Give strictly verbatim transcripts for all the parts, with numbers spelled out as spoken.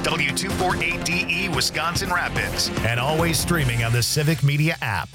W two forty-eight D E Wisconsin Rapids, and always streaming on the Civic Media app.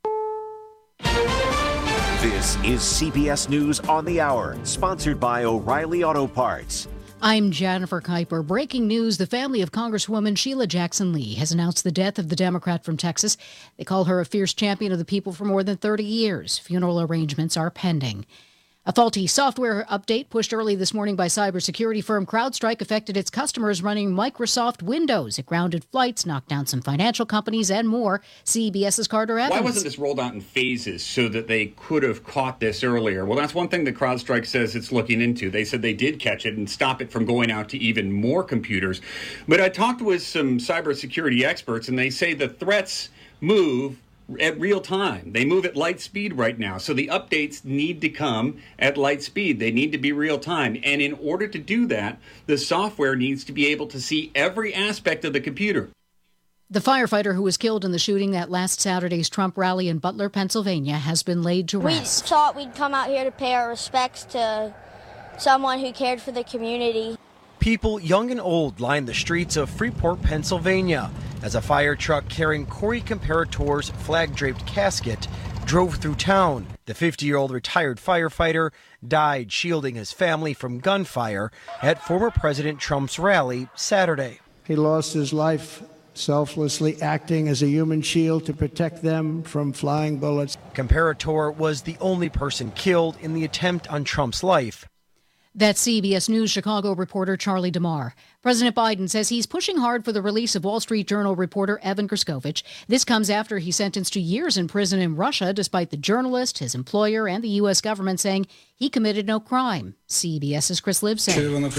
This is C B S News on the Hour, sponsored by O'Reilly Auto Parts. I'm Jennifer Kuiper. Breaking news, the family of Congresswoman Sheila Jackson Lee has announced the death of the Democrat from Texas. They call her a fierce champion of the people for more than thirty years. Funeral arrangements are pending. A faulty software update pushed early this morning by cybersecurity firm CrowdStrike affected its customers running Microsoft Windows. It grounded flights, knocked down some financial companies, and more. CBS's Carter Evans. Why wasn't this rolled out in phases so that they could have caught this earlier? Well, that's one thing that CrowdStrike says it's looking into. They said they did catch it and stop it from going out to even more computers. But I talked with some cybersecurity experts, and they say the threats move at real time. They move at light speed right now. So the updates need to come at light speed. They need to be real time. And in order to do that, the software needs to be able to see every aspect of the computer. The firefighter who was killed in the shooting at last Saturday's Trump rally in Butler, Pennsylvania, has been laid to rest. We thought we'd come out here to pay our respects to someone who cared for the community. People young and old lined the streets of Freeport, Pennsylvania, as a fire truck carrying Corey Comparator's flag-draped casket drove through town. The fifty-year-old retired firefighter died shielding his family from gunfire at former President Trump's rally Saturday. He lost his life selflessly acting as a human shield to protect them from flying bullets. Comparator was the only person killed in the attempt on Trump's life. That's C B S News Chicago reporter Charlie DeMar. President Biden says he's pushing hard for the release of Wall Street Journal reporter Evan Gershkovich. This comes after he's sentenced to years in prison in Russia, despite the journalist, his employer, and the U S government saying he committed no crime. CBS's Chris Livesay.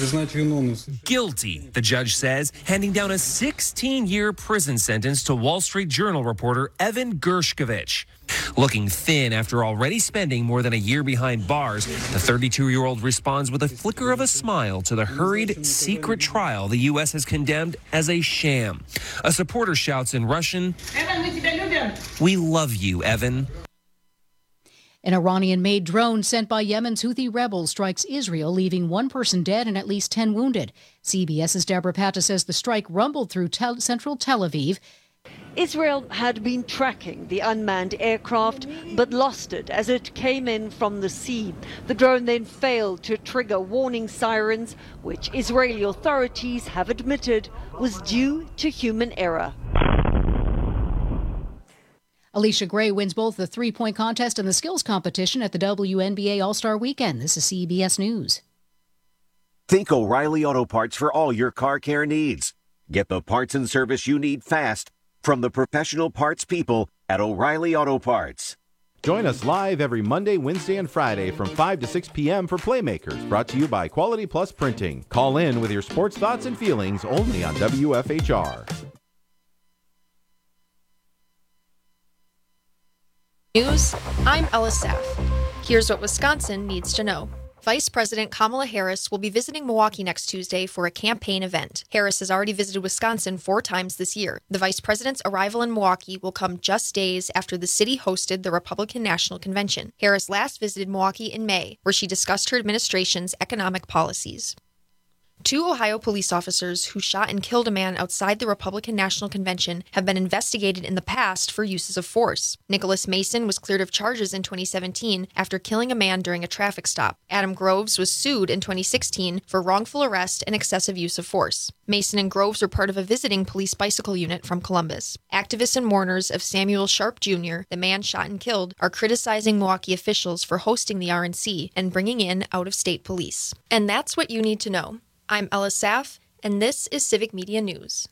Guilty, the judge says, handing down a sixteen-year prison sentence to Wall Street Journal reporter Evan Gershkovich. Looking thin after already spending more than a year behind bars, the thirty-two-year-old responds with a flicker of a smile to the hurried, secret trial the U S has condemned as a sham. A supporter shouts in Russian, "We love you, Evan." An Iranian-made drone sent by Yemen's Houthi rebels strikes Israel, leaving one person dead and at least ten wounded. CBS's Deborah Patta says the strike rumbled through tel- central Tel Aviv. Israel had been tracking the unmanned aircraft but lost it as it came in from the sea. The drone then failed to trigger warning sirens, which Israeli authorities have admitted was due to human error. Alicia Gray wins both the three-point contest and the skills competition at the W N B A All-Star Weekend. This is C B S News. Think O'Reilly Auto Parts for all your car care needs. Get the parts and service you need fast from the professional parts people at O'Reilly Auto Parts. Join us live every Monday, Wednesday, and Friday from five to six p.m. for Playmakers, brought to you by Quality Plus Printing. Call in with your sports thoughts and feelings only on W F H R. News, I'm Ella Saff. Here's what Wisconsin needs to know. Vice President Kamala Harris will be visiting Milwaukee next Tuesday for a campaign event. Harris has already visited Wisconsin four times this year. The vice president's arrival in Milwaukee will come just days after the city hosted the Republican National Convention. Harris last visited Milwaukee in May, where she discussed her administration's economic policies. Two Ohio police officers who shot and killed a man outside the Republican National Convention have been investigated in the past for uses of force. Nicholas Mason was cleared of charges in twenty seventeen after killing a man during a traffic stop. Adam Groves was sued in twenty sixteen for wrongful arrest and excessive use of force. Mason and Groves were part of a visiting police bicycle unit from Columbus. Activists and mourners of Samuel Sharp Junior, the man shot and killed, are criticizing Milwaukee officials for hosting the R N C and bringing in out-of-state police. And that's what you need to know. I'm Ella Saff, and this is Civic Media News.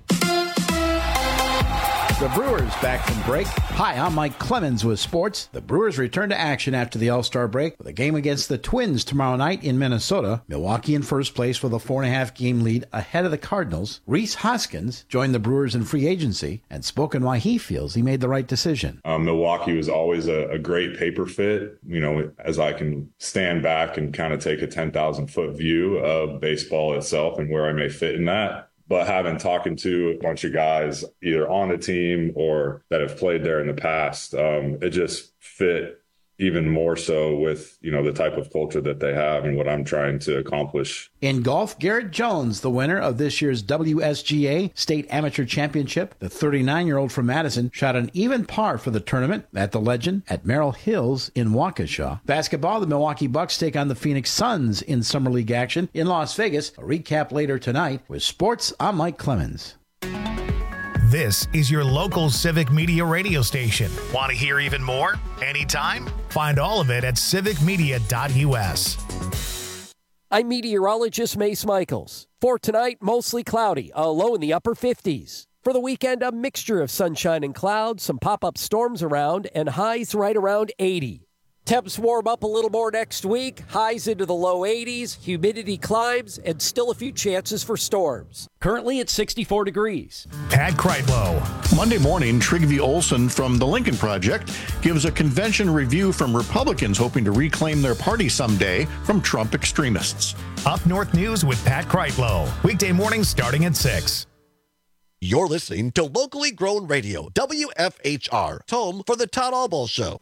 The Brewers back from break. Hi, I'm Mike Clemens with sports. The Brewers return to action after the All-Star break with a game against the Twins tomorrow night in Minnesota. Milwaukee in first place with a four and a half game lead ahead of the Cardinals. Rhys Hoskins joined the Brewers in free agency and spoke on why he feels he made the right decision. Um, Milwaukee was always a, a great paper fit. You know, as I can stand back and kind of take a ten thousand foot view of baseball itself and where I may fit in that. But having talking to a bunch of guys either on the team or that have played there in the past, um, it just fit even more so with, you know, the type of culture that they have and what I'm trying to accomplish. In golf, Garrett Jones, the winner of this year's W S G A State Amateur Championship, the thirty-nine-year-old from Madison, shot an even par for the tournament at the Legend at Merrill Hills in Waukesha. Basketball, the Milwaukee Bucks take on the Phoenix Suns in Summer League action in Las Vegas. A recap later tonight. With sports, I'm Mike Clemens. This is your local Civic Media radio station. Want to hear even more? Anytime? Find all of it at civic media dot u s. I'm meteorologist Mace Michaels. For tonight, mostly cloudy, a low in the upper fifties. For the weekend, a mixture of sunshine and clouds, some pop-up storms around, and highs right around eighty. Temps warm up a little more next week, highs into the low eighties, humidity climbs, and still a few chances for storms. Currently at sixty-four degrees. Pat Kreitlow. Monday morning, Trygve Olsen from the Lincoln Project gives a convention review from Republicans hoping to reclaim their party someday from Trump extremists. Up North News with Pat Kreitlow. Weekday mornings starting at six. You're listening to locally grown radio, W F H R, home for the Todd Albaugh Show.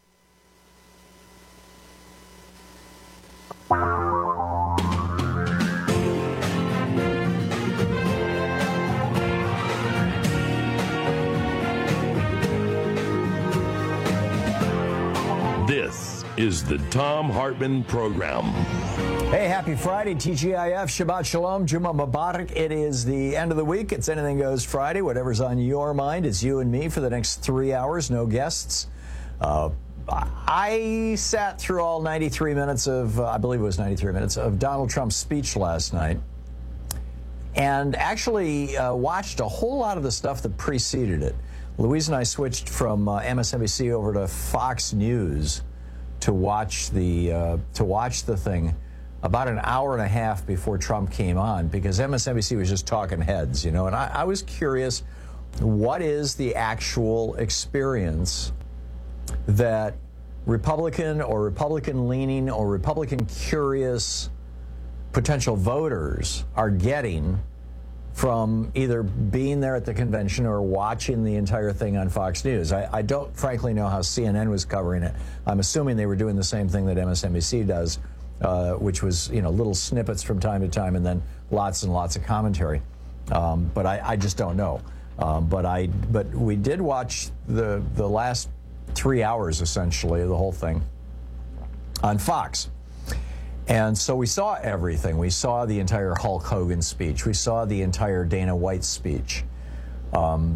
This is the Thom Hartmann Program. Hey, happy Friday, T G I F, Shabbat Shalom, Juma Mubarak. It is the end of the week. It's Anything Goes Friday. Whatever's on your mind is you and me for the next three hours, no guests. Uh, I sat through all ninety-three minutes of, uh, I believe it was ninety-three minutes, of Donald Trump's speech last night, and actually uh, watched a whole lot of the stuff that preceded it. Louise and I switched from uh, M S N B C over to Fox News to watch the uh, to watch the thing about an hour and a half before Trump came on, because M S N B C was just talking heads, you know, and I, I was curious, what is the actual experience that Republican or Republican-leaning or Republican-curious potential voters are getting from either being there at the convention or watching the entire thing on Fox News. I, I don't frankly know how C N N was covering it. I'm assuming they were doing the same thing that M S N B C does, uh, which was, you know, little snippets from time to time and then lots and lots of commentary. Um, but I, I just don't know. Um, but I, but we did watch the the last three hours, essentially, of the whole thing on Fox. And so we saw everything. We saw the entire Hulk Hogan speech. We saw the entire Dana White speech. Um,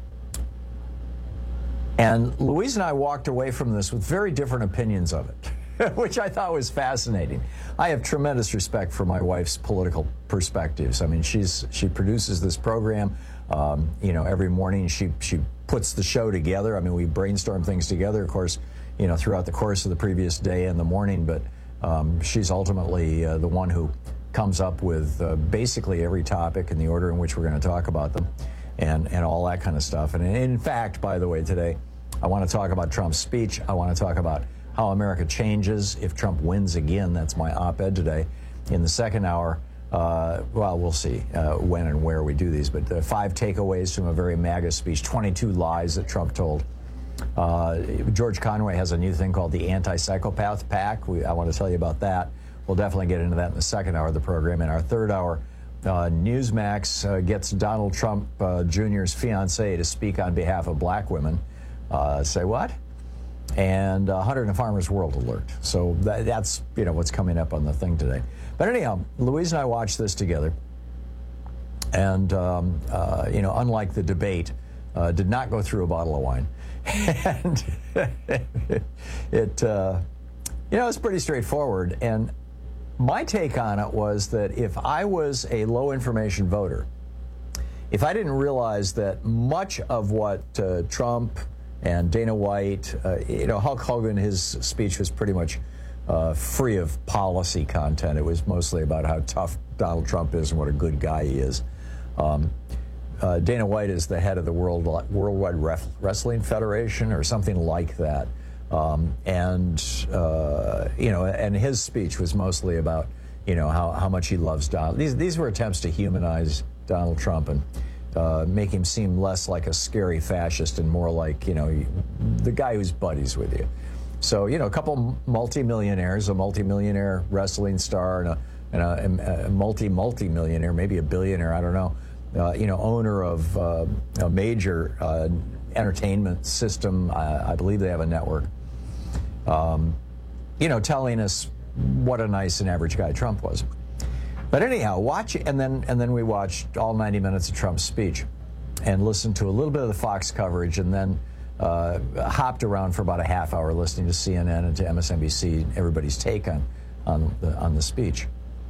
and Louise and I walked away from this with very different opinions of it, which I thought was fascinating. I have tremendous respect for my wife's political perspectives. I mean, she's she produces this program. Um, you know, every morning she she puts the show together. I mean, we brainstorm things together, of course, you know, throughout the course of the previous day and the morning. But um, she's ultimately uh, the one who comes up with uh, basically every topic in the order in which we're going to talk about them, and and all that kind of stuff. And in fact, by the way, today I want to talk about Trump's speech. I want to talk about how America changes if Trump wins again. That's my op-ed today. In the second hour, uh, well, we'll see uh, when and where we do these, but uh, five takeaways from a very MAGA speech, twenty-two lies that Trump told. Uh, George Conway has a new thing called the Anti-Psychopath Pack. We, I want to tell you about that. We'll definitely get into that in the second hour of the program. In our third hour, uh, Newsmax uh, gets Donald Trump uh, Junior's fiancée to speak on behalf of black women. Uh, say what? And uh, Hunter and the Farmer's World alert. So that, that's, you know, what's coming up on the thing today. But anyhow, Louise and I watched this together. And, um, uh, you know, unlike the debate, uh, did not go through a bottle of wine. And it, uh, you know, it's pretty straightforward. And my take on it was that if I was a low-information voter, if I didn't realize that much of what uh, Trump and Dana White, uh, you know, Hulk Hogan, his speech was pretty much uh, free of policy content. It was mostly about how tough Donald Trump is and what a good guy he is. Um, uh, Dana White is the head of the World Worldwide Ref- Wrestling Federation or something like that. Um, and, uh, you know, and his speech was mostly about, you know, how, how much he loves Donald. These, these were attempts to humanize Donald Trump and uh, make him seem less like a scary fascist and more like, you know, the guy who's buddies with you. So, you know, a couple multimillionaires, a multimillionaire wrestling star and a, and a, a multi, multi-millionaire, maybe a billionaire, I don't know, uh, you know, owner of uh, a major uh, entertainment system. I, I believe they have a network. Um, you know, telling us what a nice and average guy Trump was. But anyhow, watch, and then and then we watched all ninety minutes of Trump's speech and listened to a little bit of the Fox coverage, and then uh, hopped around for about a half hour listening to C N N and to M S N B C, everybody's take on, on, the, on the speech.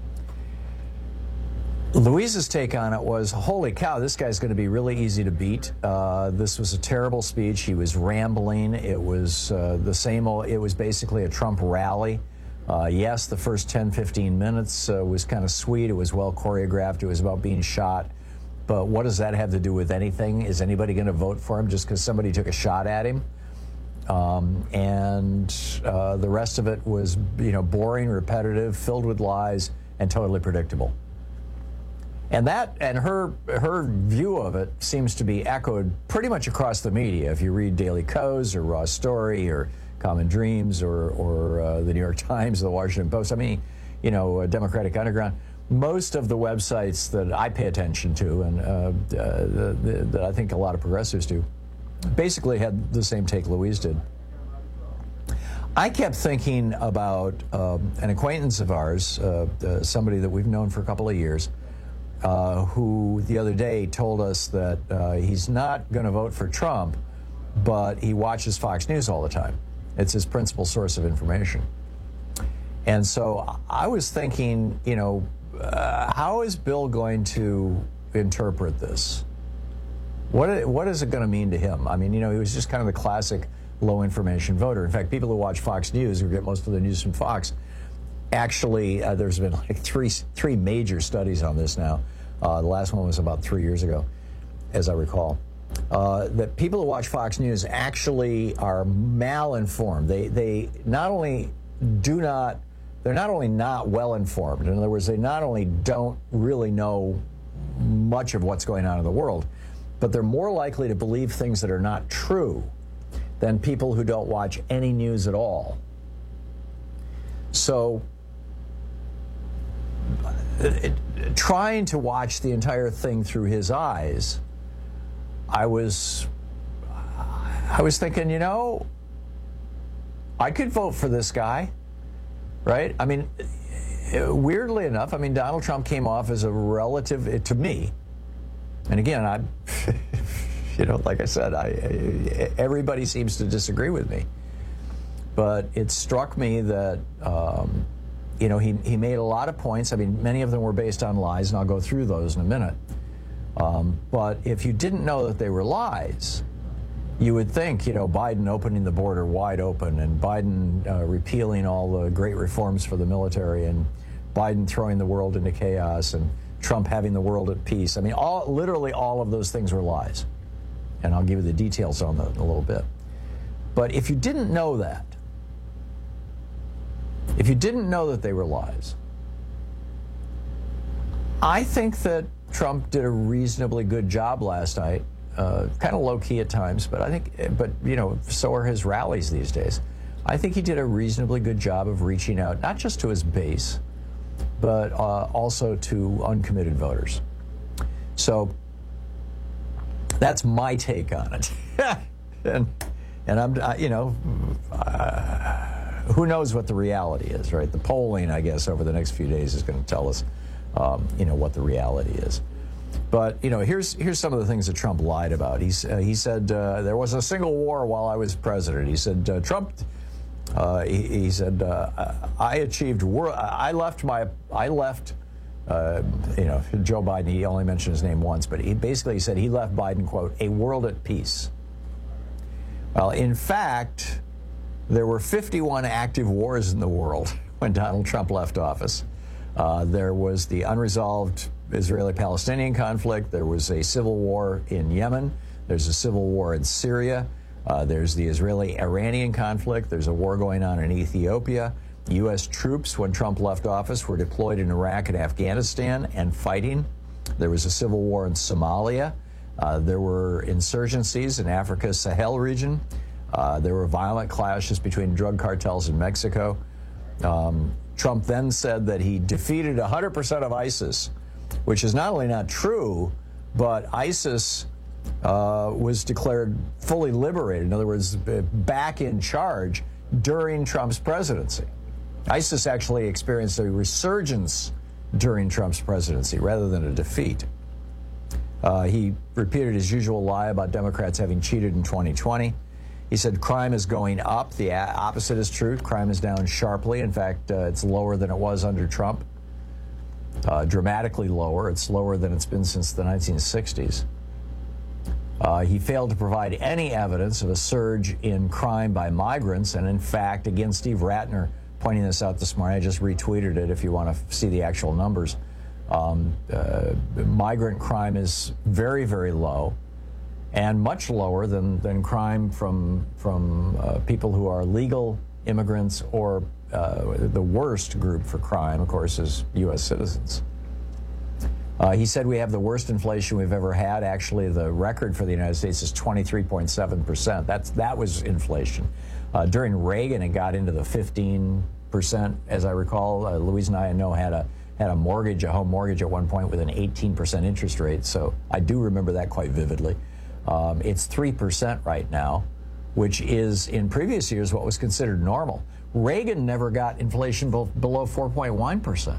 Louise's take on it was, holy cow, this guy's going to be really easy to beat. Uh, this was a terrible speech. He was rambling. It was uh, the same old, it was basically a Trump rally. Uh, yes, the first ten, fifteen minutes uh, was kind of sweet. It was well choreographed. It was about being shot. But what does that have to do with anything? Is anybody going to vote for him just because somebody took a shot at him? Um, and uh, the rest of it was, you know, boring, repetitive, filled with lies, and totally predictable. And that, and her her view of it seems to be echoed pretty much across the media. If you read Daily Kos or Raw Story or Common Dreams or, or uh, the New York Times, the Washington Post, I mean, you know, uh, Democratic Underground, most of the websites that I pay attention to and uh, uh, the, the, that I think a lot of progressives do, basically had the same take Louise did. I kept thinking about um, an acquaintance of ours, uh, uh, somebody that we've known for a couple of years, uh, who the other day told us that uh, he's not going to vote for Trump, but he watches Fox News all the time. It's his principal source of information. And so I was thinking, you know, uh, how is Bill going to interpret this? What, what is it going to mean to him? I mean, you know, he was just kind of the classic low information voter. In fact, people who watch Fox News, who get most of their news from Fox, actually, uh, there's been like three, three major studies on this now. Uh, the last one was about three years ago, as I recall. Uh, that people who watch Fox News actually are mal-informed. They they not only do not, they're not only not well-informed. In other words, they not only don't really know much of what's going on in the world, but they're more likely to believe things that are not true than people who don't watch any news at all. So, it, trying to watch the entire thing through his eyes, I was, I was thinking, you know, I could vote for this guy, right? I mean, weirdly enough, I mean, Donald Trump came off as a relative, to me, and again, I, you know, like I said, I, everybody seems to disagree with me, but it struck me that, um, you know, he, he made a lot of points. I mean, many of them were based on lies, and I'll go through those in a minute. Um, but if you didn't know that they were lies, you would think, you know, Biden opening the border wide open and Biden uh, repealing all the great reforms for the military and Biden throwing the world into chaos and Trump having the world at peace. I mean, all, literally all of those things were lies. And I'll give you the details on that in a little bit. But if you didn't know that, if you didn't know that they were lies, I think that Trump did a reasonably good job last night, uh, kind of low-key at times, but I think, but, you know, so are his rallies these days. I think he did a reasonably good job of reaching out, not just to his base, but uh, also to uncommitted voters. So that's my take on it. and and I'm, uh, you know, uh, who knows what the reality is, right? The polling, I guess, over the next few days is going to tell us Um, you know, what the reality is. But, you know, here's here's some of the things that Trump lied about. He's, uh, he said uh, there was a single war while I was president. He said, uh, Trump, uh, he, he said, uh, I achieved, wor- I left my, I left, uh, you know, Joe Biden, he only mentioned his name once, but he basically said he left Biden, quote, a world at peace. Well, in fact, there were fifty-one active wars in the world when Donald Trump left office. Uh, there was the unresolved Israeli-Palestinian conflict. There was a civil war in Yemen. There's a civil war in Syria. Uh, there's the Israeli-Iranian conflict. There's a war going on in Ethiopia. U S troops, when Trump left office, were deployed in Iraq and Afghanistan and fighting. There was a civil war in Somalia. Uh, there were insurgencies in Africa's Sahel region. Uh, there were violent clashes between drug cartels in Mexico. Um, Trump then said that he defeated one hundred percent of ISIS, which is not only not true, but ISIS uh, was declared fully liberated, in other words, back in charge during Trump's presidency. ISIS actually experienced a resurgence during Trump's presidency rather than a defeat. Uh, he repeated his usual lie about Democrats having cheated in twenty twenty. He said crime is going up. The opposite is true. Crime is down sharply. In fact, uh, it's lower than it was under Trump. Uh, dramatically lower. It's lower than it's been since the nineteen sixties. Uh, he failed to provide any evidence of a surge in crime by migrants. And in fact, again, Steve Ratner pointing this out this morning. I just retweeted it if you want to see the actual numbers. Um, uh, migrant crime is very, very low, and much lower than, than crime from, from uh, people who are legal immigrants, or uh, the worst group for crime, of course, is U S citizens. Uh, he said we have the worst inflation we've ever had. Actually, the record for the United States is twenty-three point seven percent. That's, that was inflation. Uh, during Reagan, it got into the fifteen percent, as I recall. Uh, Louise and I, I know, had a had a mortgage, a home mortgage at one point with an eighteen percent interest rate, so I do remember that quite vividly. Um, it's three percent right now, which is, in previous years, what was considered normal. Reagan never got inflation below four point one percent.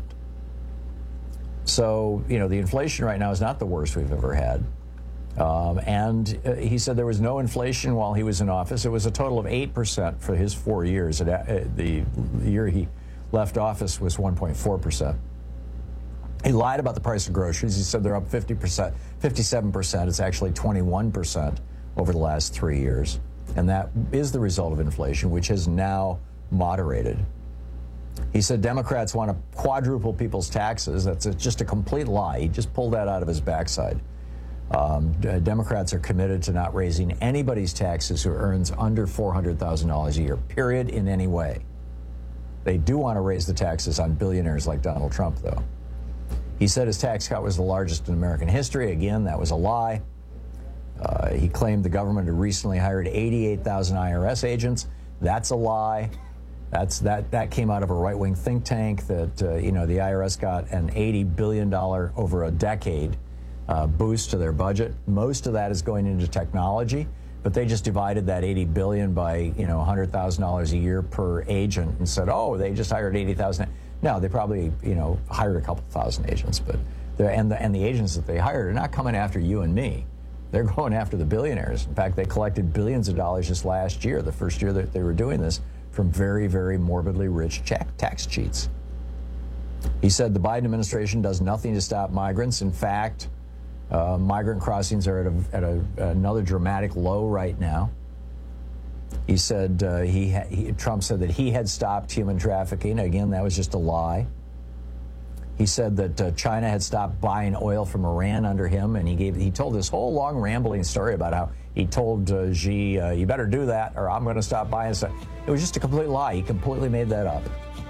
So, you know, the inflation right now is not the worst we've ever had. Um, and uh, he said there was no inflation while he was in office. It was a total of eight percent for his four years. And, uh, the, the year he left office was one point four percent. He lied about the price of groceries. He said they're up fifty percent, fifty-seven percent. It's actually twenty-one percent over the last three years. And that is the result of inflation, which has now moderated. He said Democrats want to quadruple people's taxes. That's a, just a complete lie. He just pulled that out of his backside. Um, Democrats are committed to not raising anybody's taxes who earns under four hundred thousand dollars a year, period, in any way. They do want to raise the taxes on billionaires like Donald Trump, though. He said his tax cut was the largest in American history. Again, that was a lie. Uh, he claimed the government had recently hired eighty-eight thousand I R S agents. That's a lie. That's, that, that came out of a right-wing think tank that, uh, you know, the I R S got an eighty billion dollars over a decade uh, boost to their budget. Most of that is going into technology, but they just divided that eighty billion dollars by, you know, one hundred thousand dollars a year per agent and said, oh, they just hired eighty thousand. No, they probably, you know, hired a couple thousand agents, but and the, and the agents that they hired are not coming after you and me. They're going after the billionaires. In fact, they collected billions of dollars just last year, the first year that they were doing this, from very, very morbidly rich check, tax cheats. He said the Biden administration does nothing to stop migrants. In fact, uh, migrant crossings are at, a, at a, another dramatic low right now. He said uh, he, ha- he Trump said that he had stopped human trafficking. Again, that was just a lie. He said that uh, China had stopped buying oil from Iran under him, and he gave he told this whole long rambling story about how he told uh, Xi, uh, you better do that or I'm going to stop buying stuff. It was just a complete lie. He completely made that up.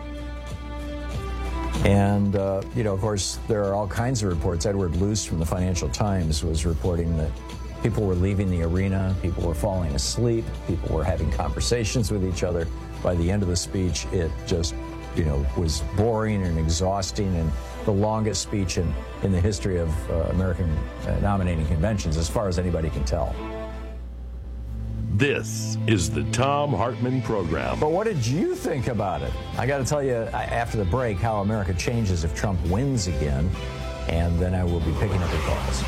And, uh, you know, of course, there are all kinds of reports. Edward Luce from the Financial Times was reporting that people were leaving the arena, people were falling asleep, people were having conversations with each other. By the end of the speech, it just, you know, was boring and exhausting, and the longest speech in, in the history of uh, American uh, nominating conventions, as far as anybody can tell. This is the Thom Hartmann Program. But what did you think about it? I got to tell you, after the break, how America changes if Trump wins again, and then I will be picking up your calls.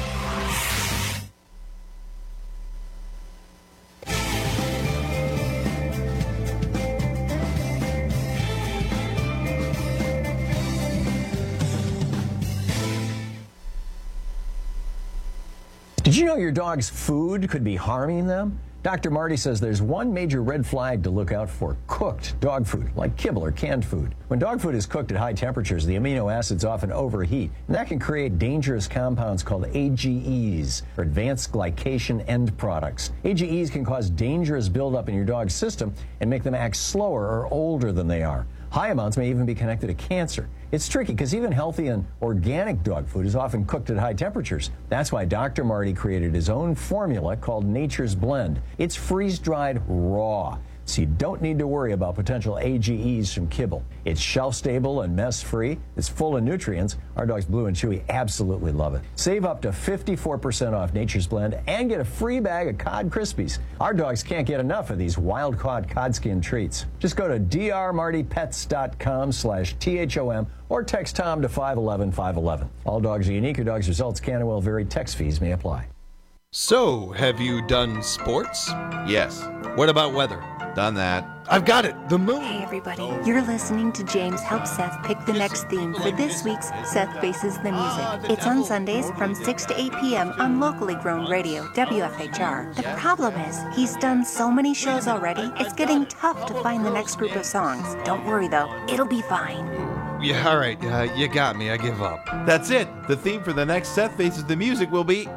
Did you know your dog's food could be harming them? Doctor Marty says there's one major red flag to look out for: cooked dog food, like kibble or canned food. When dog food is cooked at high temperatures, the amino acids often overheat, and that can create dangerous compounds called A G Es, or advanced glycation end products. A G Es can cause dangerous buildup in your dog's system and make them act slower or older than they are. High amounts may even be connected to cancer. It's tricky because even healthy and organic dog food is often cooked at high temperatures. That's why Doctor Marty created his own formula called Nature's Blend. It's freeze-dried raw, so you don't need to worry about potential A G Es from kibble. It's shelf-stable and mess-free. It's full of nutrients. Our dogs Blue and Chewy absolutely love it. Save up to fifty-four percent off Nature's Blend and get a free bag of Cod Krispies. Our dogs can't get enough of these wild-caught cod skin treats. Just go to drmartypets.com slash THOM or text Tom to five one one five one one. All dogs are unique. Your dog's results can and will vary. Text fees may apply. So, have you done sports? Yes. What about weather? Done that. I've got it. The moon. Hey, everybody. You're listening to James help Seth pick the next theme for this week's Seth Faces the Music. It's on Sundays from six to eight p.m. on locally grown radio, W F H R. The problem is, he's done so many shows already, it's getting tough to find the next group of songs. Don't worry, though. It'll be fine. Yeah, all right. Uh, you got me. I give up. That's it. The theme for the next Seth Faces the Music will be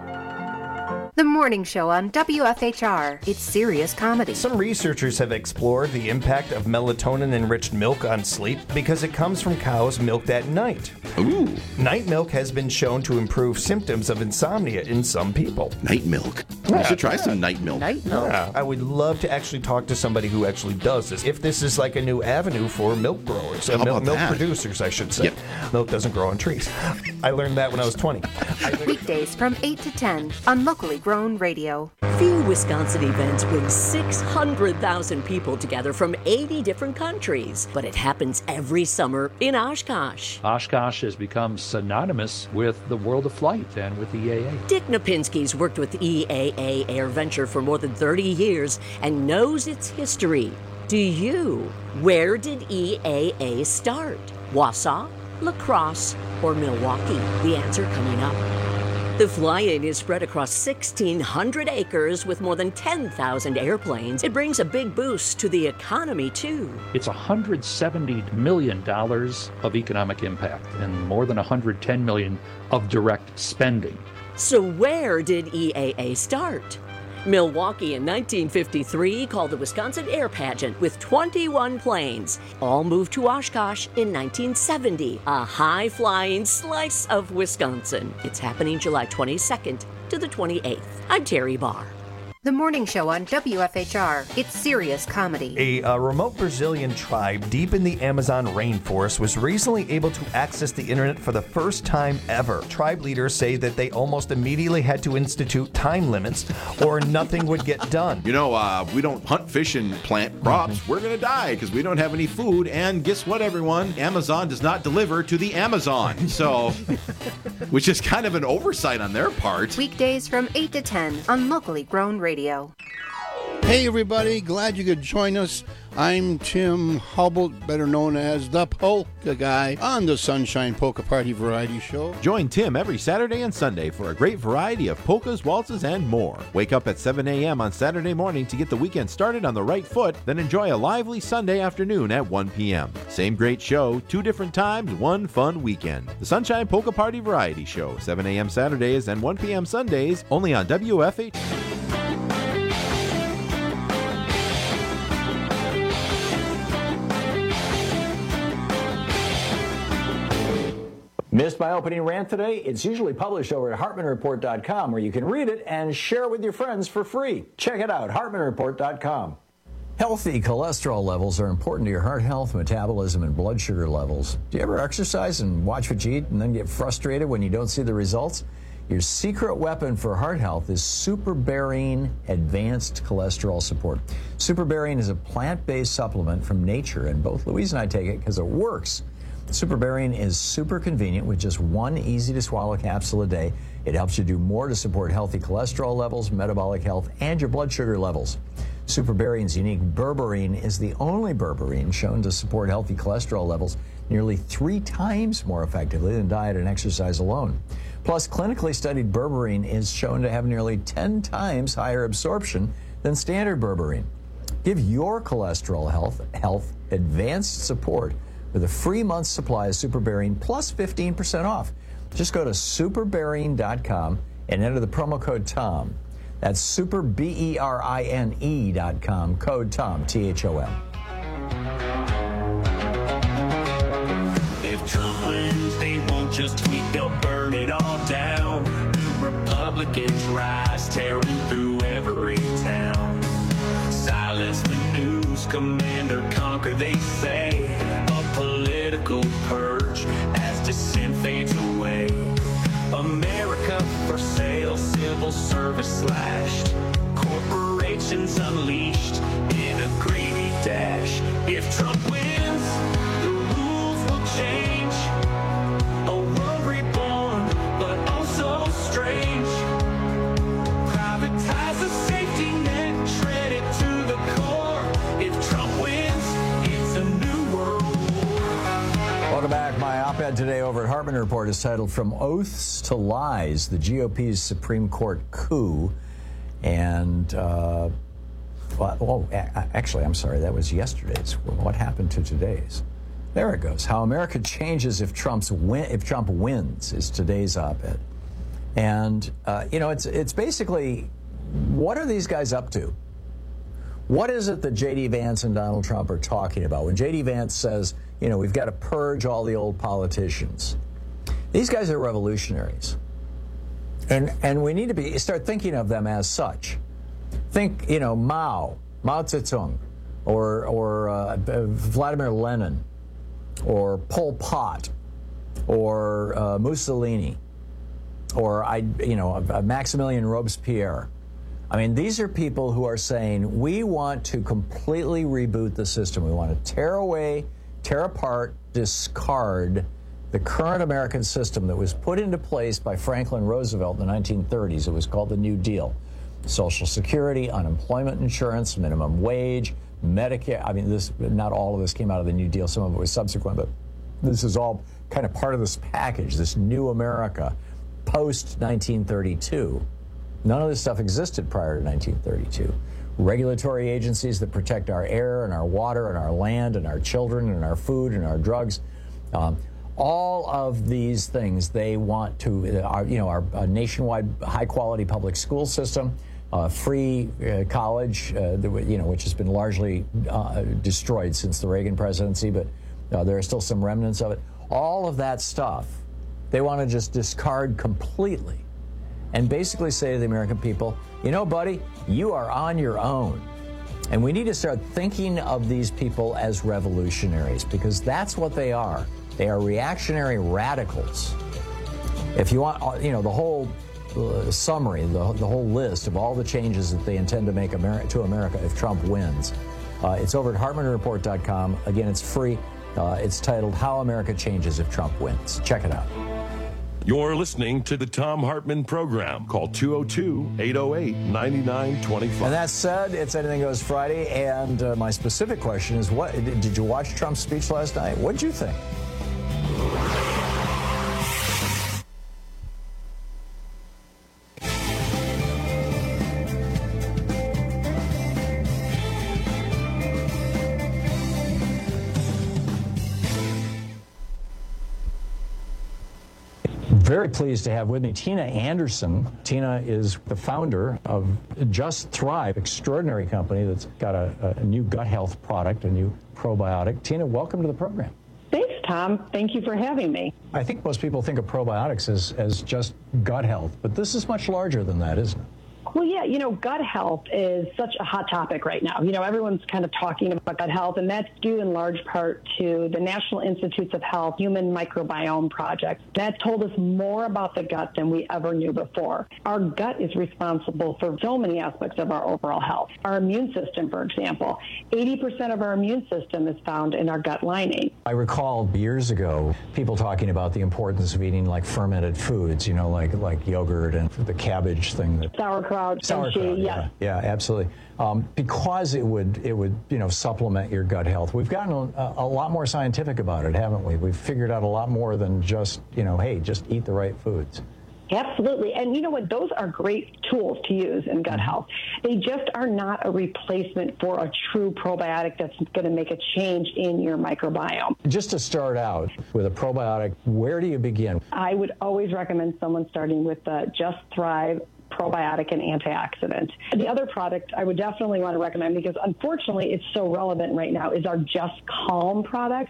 The Morning Show on W F H R. It's serious comedy. Some researchers have explored the impact of melatonin-enriched milk on sleep because it comes from cows milked at night. Ooh. Night milk has been shown to improve symptoms of insomnia in some people. Night milk. Yeah. I should try some night milk. Night milk. Yeah, I would love to actually talk to somebody who actually does this. If this is like a new avenue for milk growers, uh, How milk, about milk that? producers, I should say. Yep. Milk doesn't grow on trees. I learned that when I was twenty. Weekdays from eight to ten on locally grown radio. Few Wisconsin events bring six hundred thousand people together from eighty different countries, but it happens every summer in Oshkosh. Oshkosh has become synonymous with the world of flight and with E A A. Dick Napinski's worked with E A A AirVenture for more than thirty years and knows its history. Do you? Where did E A A start? Wausau, La Crosse, or Milwaukee? The answer coming up. The fly-in is spread across sixteen hundred acres with more than ten thousand airplanes. It brings a big boost to the economy, too. It's one hundred seventy million dollars of economic impact and more than one hundred ten million dollars of direct spending. So where did E A A start? Milwaukee in nineteen fifty-three called the Wisconsin Air Pageant with twenty-one planes. All moved to Oshkosh in nineteen seventy, a high-flying slice of Wisconsin. It's happening July twenty-second to the twenty-eighth. I'm Terry Barr. The Morning Show on W F H R. It's serious comedy. A uh, remote Brazilian tribe deep in the Amazon rainforest was recently able to access the internet for the first time ever. Tribe leaders say that they almost immediately had to institute time limits or nothing would get done. You know, uh, we don't hunt, fish, and plant crops. Mm-hmm. We're going to die because we don't have any food. And guess what, everyone? Amazon does not deliver to the Amazon. So, which is kind of an oversight on their part. Weekdays from eight to ten on locally grown radio. Hey everybody, glad you could join us. I'm Tim Hubble, better known as the Polka Guy, on the Sunshine Polka Party Variety Show. Join Tim every Saturday and Sunday for a great variety of polkas, waltzes, and more. Wake up at seven a.m. on Saturday morning to get the weekend started on the right foot, then enjoy a lively Sunday afternoon at one p.m. Same great show, two different times, one fun weekend. The Sunshine Polka Party Variety Show, seven a.m. Saturdays and one p.m. Sundays, only on W F H. Missed my opening rant today? It's usually published over at hartman report dot com, where you can read it and share it with your friends for free. Check it out, hartman report dot com. Healthy cholesterol levels are important to your heart health, metabolism, and blood sugar levels. Do you ever exercise and watch what you eat and then get frustrated when you don't see the results? Your secret weapon for heart health is SuperBerine Advanced Cholesterol Support. SuperBerine is a plant-based supplement from nature, and both Louise and I take it because it works. SuperBerine is super convenient with just one easy-to-swallow capsule a day. It helps you do more to support healthy cholesterol levels, metabolic health, and your blood sugar levels. SuperBerine's unique berberine is the only berberine shown to support healthy cholesterol levels nearly three times more effectively than diet and exercise alone. Plus, clinically studied berberine is shown to have nearly ten times higher absorption than standard berberine. Give your cholesterol health, health advanced support with a free month's supply of SuperBerine plus fifteen percent off. Just go to super berine dot com and enter the promo code TOM. That's super B E R I N E dot com, code TOM, T H O M. wins, they won't just tweet, they'll burn it all down. The Republicans rise, tearing through every town. Silence the news, command or conquer, they say. A political purge as dissent fades away. America for sale, civil service slashed. Corporations unleashed in a greedy dash. If Trump wins, the rules will change. A world reborn, but also strange. Privatize the safety net, shred it to the core. If Trump wins, it's a new world war. Welcome back. My op-ed today over at Hartman Report is titled From Oaths to Lies, the G O P's Supreme Court Coup. And, uh, well, oh, actually, I'm sorry, that was yesterday's. What happened to today's? There it goes. How America changes if Trump's win, if Trump wins is today's op-ed. And, uh, you know, it's it's basically, what are these guys up to? What is it that J D. Vance and Donald Trump are talking about? When J D. Vance says, you know, we've got to purge all the old politicians. These guys are revolutionaries. And and we need to be start thinking of them as such. Think, you know, Mao, Mao Zedong, or or uh, Vladimir Lenin, or Pol Pot, or uh, Mussolini, or I, you know, uh, Maximilian Robespierre. I mean, these are people who are saying we want to completely reboot the system. We want to tear away, tear apart, discard the current American system that was put into place by Franklin Roosevelt in the nineteen thirties. It was called the New Deal. Social Security, unemployment insurance, minimum wage, Medicare. I mean, this not all of this came out of the New Deal. Some of it was subsequent, but this is all kind of part of this package, this new America post nineteen thirty-two. None of this stuff existed prior to nineteen thirty-two. Regulatory agencies that protect our air and our water and our land and our children and our food and our drugs. Um, All of these things they want to, our, you know, our, our nationwide high-quality public school system, uh, free uh, college, uh, the, you know, which has been largely uh, destroyed since the Reagan presidency, but uh, there are still some remnants of it. All of that stuff, they want to just discard completely and basically say to the American people, you know, buddy, you are on your own. And we need to start thinking of these people as revolutionaries because that's what they are. They are reactionary radicals. If you want, you know, the whole uh, summary, the, the whole list of all the changes that they intend to make Ameri- to America if Trump wins, uh, it's over at Hartman Report dot com. Again, it's free. Uh, it's titled How America Changes If Trump Wins. Check it out. You're listening to the Thom Hartmann Program. Call two oh two, eight oh eight, nine nine two five. And that said, it's Anything Goes Friday. And uh, my specific question is, what did you watch Trump's speech last night? What'd you think? Very pleased to have with me Tina Anderson. Tina is the founder of Just Thrive, extraordinary company that's got a, a new gut health product, a new probiotic. Tina, welcome to the program. Thanks, Tom. Thank you for having me. I think most people think of probiotics as, as just gut health, but this is much larger than that, isn't it? Well, yeah, you know, gut health is such a hot topic right now. You know, everyone's kind of talking about gut health, and that's due in large part to the National Institutes of Health Human Microbiome Project. That told us more about the gut than we ever knew before. Our gut is responsible for so many aspects of our overall health. Our immune system, for example, eighty percent of our immune system is found in our gut lining. I recall years ago people talking about the importance of eating like fermented foods, you know, like like yogurt and the cabbage thing. That, Sauerkraut. Sauerkraut, yeah. yeah, yeah, absolutely. Um, because it would, it would, you know, supplement your gut health. We've gotten a, a lot more scientific about it, haven't we? We've figured out a lot more than just, you know, hey, just eat the right foods. Absolutely. And you know what? Those are great tools to use in gut health. They just are not a replacement for a true probiotic that's going to make a change in your microbiome. Just to start out with a probiotic, where do you begin? I would always recommend someone starting with the Just Thrive probiotic and antioxidant. The other product I would definitely want to recommend, because unfortunately it's so relevant right now, is our Just Calm product.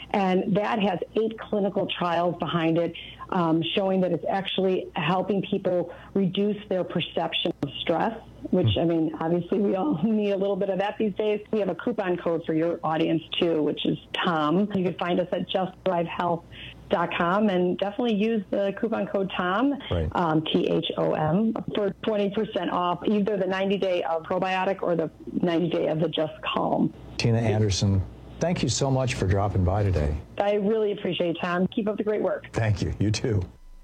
And that has eight clinical trials behind it, um, showing that it's actually helping people reduce their perception of stress, which, I mean, obviously we all need a little bit of that these days. We have a coupon code for your audience, too, which is TOM. You can find us at just thrive health dot com and definitely use the coupon code TOM, right. um, T H O M, for twenty percent off either the ninety day of probiotic or the ninety day of the Just Calm. Tina Anderson, thank you so much for dropping by today. I really appreciate it, Tom. Keep up the great work. Thank you. You too.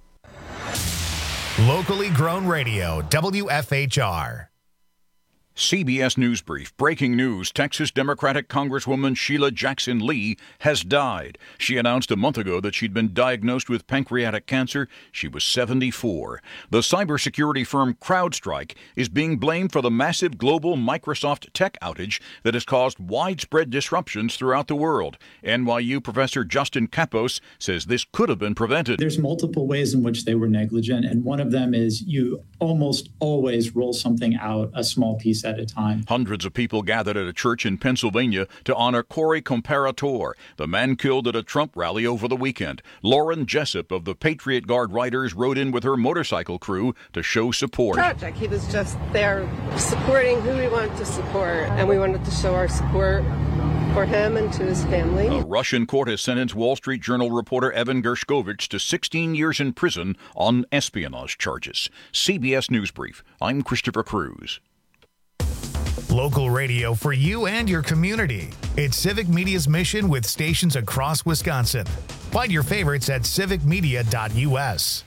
Locally grown radio, W F H R. C B S News Brief. Breaking news. Texas Democratic Congresswoman Sheila Jackson Lee has died. She announced a month ago that she'd been diagnosed with pancreatic cancer. She was seventy-four. The cybersecurity firm CrowdStrike is being blamed for the massive global Microsoft tech outage that has caused widespread disruptions throughout the world. N Y U professor Justin Kapos says this could have been prevented. There's multiple ways in which they were negligent, and one of them is you almost always roll something out a small piece at a time. Hundreds of people gathered at a church in Pennsylvania to honor Corey Comparator, the man killed at a Trump rally over the weekend. Lauren Jessup of the Patriot Guard Riders rode in with her motorcycle crew to show support. Project. He was just there supporting who we wanted to support, and we wanted to show our support for him and to his family. A Russian court has sentenced Wall Street Journal reporter Evan Gershkovich to sixteen years in prison on espionage charges. C B S News Brief. I'm Christopher Cruz. Local radio for you and your community. It's Civic Media's mission with stations across Wisconsin. Find your favorites at civic media dot U S.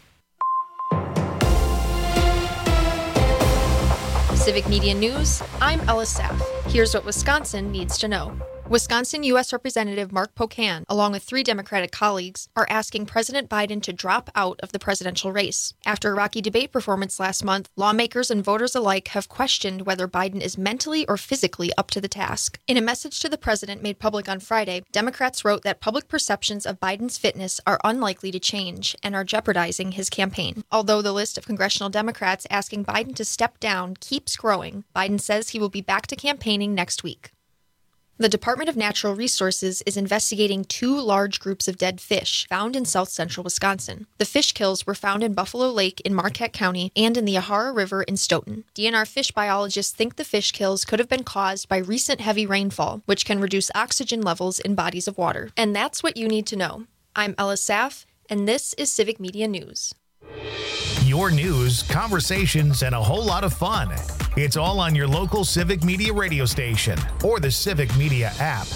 Civic Media News, I'm Ella Saff. Here's what Wisconsin needs to know. Wisconsin U S Representative Mark Pocan, along with three Democratic colleagues, are asking President Biden to drop out of the presidential race. After a rocky debate performance last month, lawmakers and voters alike have questioned whether Biden is mentally or physically up to the task. In a message to the president made public on Friday, Democrats wrote that public perceptions of Biden's fitness are unlikely to change and are jeopardizing his campaign. Although the list of congressional Democrats asking Biden to step down keeps growing, Biden says he will be back to campaigning next week. The Department of Natural Resources is investigating two large groups of dead fish found in south-central Wisconsin. The fish kills were found in Buffalo Lake in Marquette County and in the Yahara River in Stoughton. D N R fish biologists think the fish kills could have been caused by recent heavy rainfall, which can reduce oxygen levels in bodies of water. And that's what you need to know. I'm Ella Saff, and this is Civic Media News. Your news, conversations, and a whole lot of fun. It's all on your local Civic Media radio station or the Civic Media app.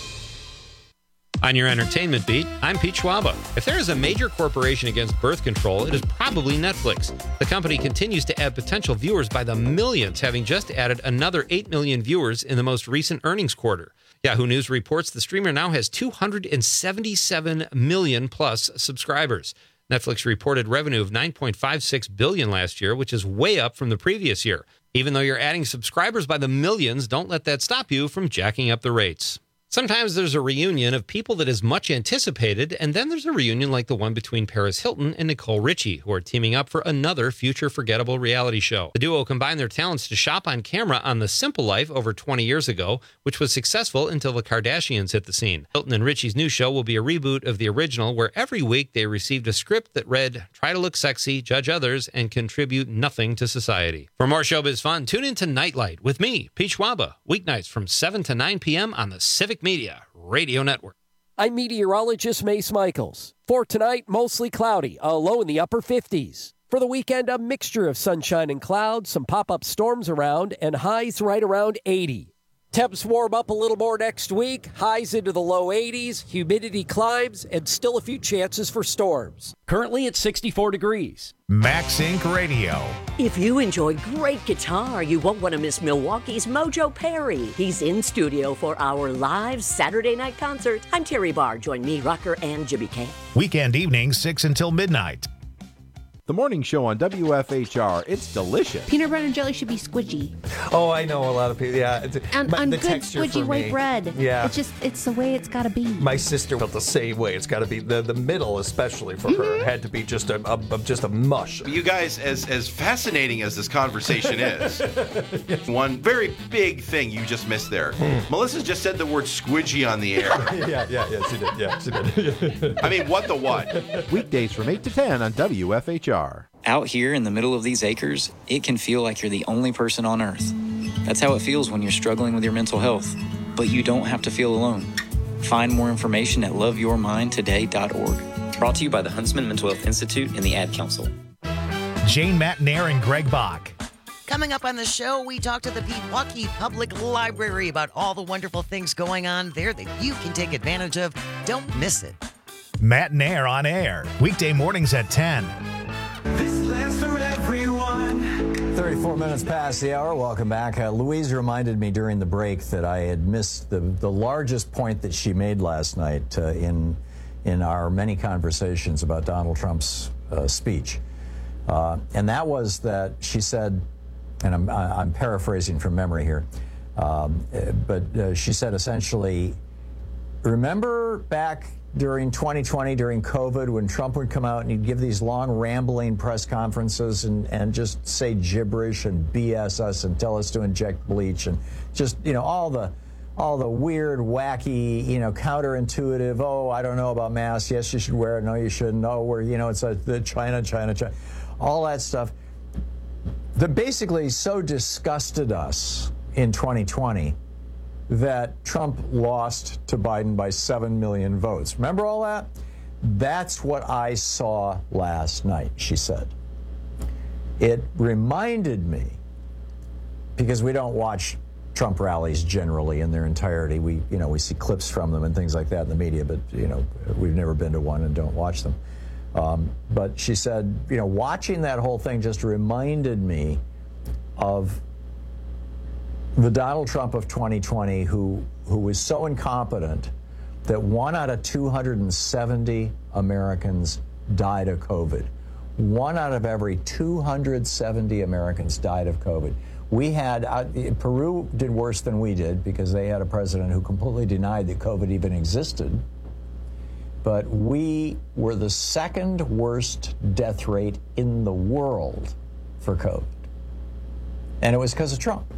On your entertainment beat, I'm Pete Schwaba. If there is a major corporation against birth control, it is probably Netflix. The company continues to add potential viewers by the millions, having just added another eight million viewers in the most recent earnings quarter. Yahoo News reports the streamer now has two hundred seventy-seven million plus subscribers. Netflix reported revenue of nine point five six billion dollars last year, which is way up from the previous year. Even though you're adding subscribers by the millions, don't let that stop you from jacking up the rates. Sometimes there's a reunion of people that is much anticipated, and then there's a reunion like the one between Paris Hilton and Nicole Richie, who are teaming up for another future forgettable reality show. The duo combined their talents to shop on camera on The Simple Life over twenty years ago, which was successful until the Kardashians hit the scene. Hilton and Richie's new show will be a reboot of the original, where every week they received a script that read, "Try to look sexy, judge others, and contribute nothing to society." For more showbiz fun, tune in to Nightlight with me, Pete Schwaba, weeknights from seven to nine p.m. on the Civic Media Radio Network. I'm meteorologist Mace Michaels. For tonight, mostly cloudy, a low in the upper fifties. For the weekend, a mixture of sunshine and clouds, some pop-up storms around, and highs right around eighty. Temps warm up a little more next week, highs into the low eighties, humidity climbs, and still a few chances for storms. Currently at sixty-four degrees. Max Inc Radio. If you enjoy great guitar, you won't want to miss Milwaukee's Mojo Perry. He's in studio for our live Saturday night concert. I'm Terry Barr. Join me, Rucker, and Jimmy K. Weekend evenings, six until midnight. The morning show on W F H R. It's delicious. Peanut butter and jelly should be squidgy. Oh, I know a lot of people. Yeah, it's, And but on the good texture squidgy for white me, bread. Yeah, It's just, it's the way it's got to be. my sister felt the same way. It's got to be the the middle, especially for Mm-hmm. her, had to be just a, a, a just a mush. You guys, as as fascinating as this conversation is, one very big thing you just missed there. Melissa just said the word squidgy on the air. yeah, yeah, yeah, she did. Yeah, she did. I mean, what the what? Weekdays from eight to ten on W F H R. Out here in the middle of these acres, it can feel like you're the only person on Earth. That's how it feels when you're struggling with your mental health. But you don't have to feel alone. Find more information at love your mind today dot org. Brought to you by the Huntsman Mental Health Institute and the Ad Council. Jane Matnair and Greg Bach. Coming up on the show, we talk to the Pewaukee Public Library about all the wonderful things going on there that you can take advantage of. Don't miss it. Matnair on air, weekday mornings at ten. This lasts for everyone. thirty-four minutes past the hour. Welcome back. Uh, Louise reminded me during the break that I had missed the, the largest point that she made last night uh, in in our many conversations about Donald Trump's uh, speech. Uh, and that was that she said, and I'm, I'm paraphrasing from memory here, um, but uh, she said essentially, remember back during twenty twenty, during COVID, when Trump would come out and he'd give these long, rambling press conferences and, and just say gibberish and B S us and tell us to inject bleach and just, you know, all the all the weird, wacky, you know, counterintuitive, oh, I don't know about masks. Yes, you should wear it. No, you shouldn't. No, we're, you know, it's a, the China, China, China, all that stuff that basically so disgusted us in twenty twenty that Trump lost to Biden by seven million votes. Remember all that? That's what I saw last night, she said. It reminded me, because we don't watch Trump rallies generally in their entirety. We, you know, we see clips from them and things like that in the media, but, you know, we've never been to one and don't watch them. Um, but she said, you know, watching that whole thing just reminded me of the Donald Trump of twenty twenty, who who was so incompetent that one out of two hundred seventy Americans died of COVID. One out of every two hundred seventy Americans died of COVID. We had, uh, Peru did worse than we did because they had a president who completely denied that COVID even existed. But we were the second worst death rate in the world for COVID. And it was because of Trump.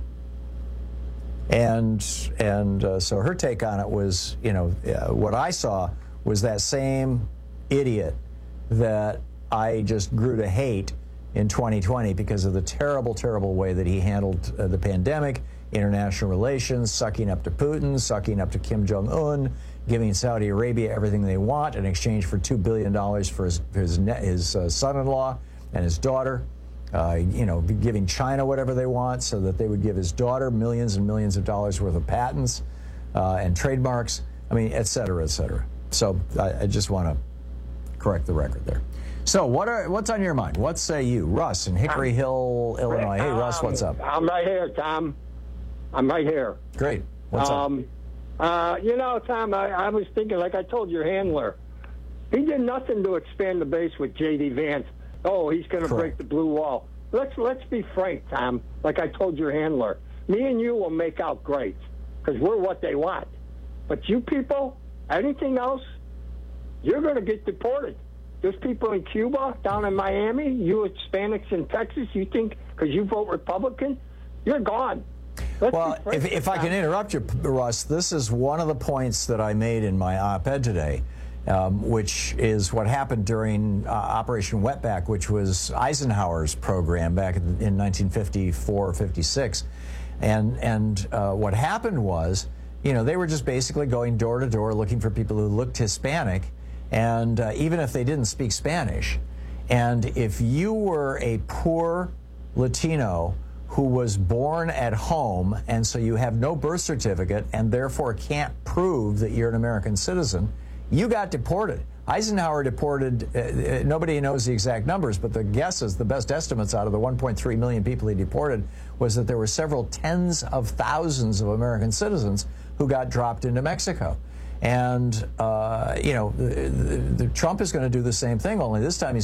And and uh, so her take on it was, you know, uh, what I saw was that same idiot that I just grew to hate in twenty twenty because of the terrible, terrible way that he handled uh, the pandemic, international relations, sucking up to Putin, sucking up to Kim Jong-un, giving Saudi Arabia everything they want in exchange for two billion dollars for his, his, his uh, son-in-law and his daughter. Uh, you know, giving China whatever they want so that they would give his daughter millions and millions of dollars worth of patents uh, and trademarks. I mean, et cetera, et cetera. So I, I just want to correct the record there. So what are what's on your mind? What say you? Russ in Hickory Hill, Illinois. Hey, Russ, what's up? I'm right here, Tom. I'm right here. Great. What's um, up? Uh, you know, Tom, I, I was thinking, like I told your handler, he did nothing to expand the base with J D. Vance. Oh, he's going to break the blue wall. Let's let's be frank, Tom. Like I told your handler, me and you will make out great because we're what they want. But you people, anything else, you're going to get deported. There's people in Cuba, down in Miami, you Hispanics in Texas, you think because you vote Republican, you're gone. Let's well, if, if I can interrupt you, Russ, this is one of the points that I made in my op-ed today. Um, which is what happened during uh, Operation Wetback, which was Eisenhower's program back in, in nineteen fifty-four or fifty-six. And, and uh, what happened was, you know, they were just basically going door to door looking for people who looked Hispanic, and uh, even if they didn't speak Spanish. And if you were a poor Latino who was born at home, and so you have no birth certificate and therefore can't prove that you're an American citizen, you got deported. Eisenhower deported, uh, nobody knows the exact numbers, but the guesses, the best estimates out of the one point three million people he deported was that there were several tens of thousands of American citizens who got dropped into Mexico. And, uh, you know, the, the, the Trump is going to do the same thing, only this time he's going to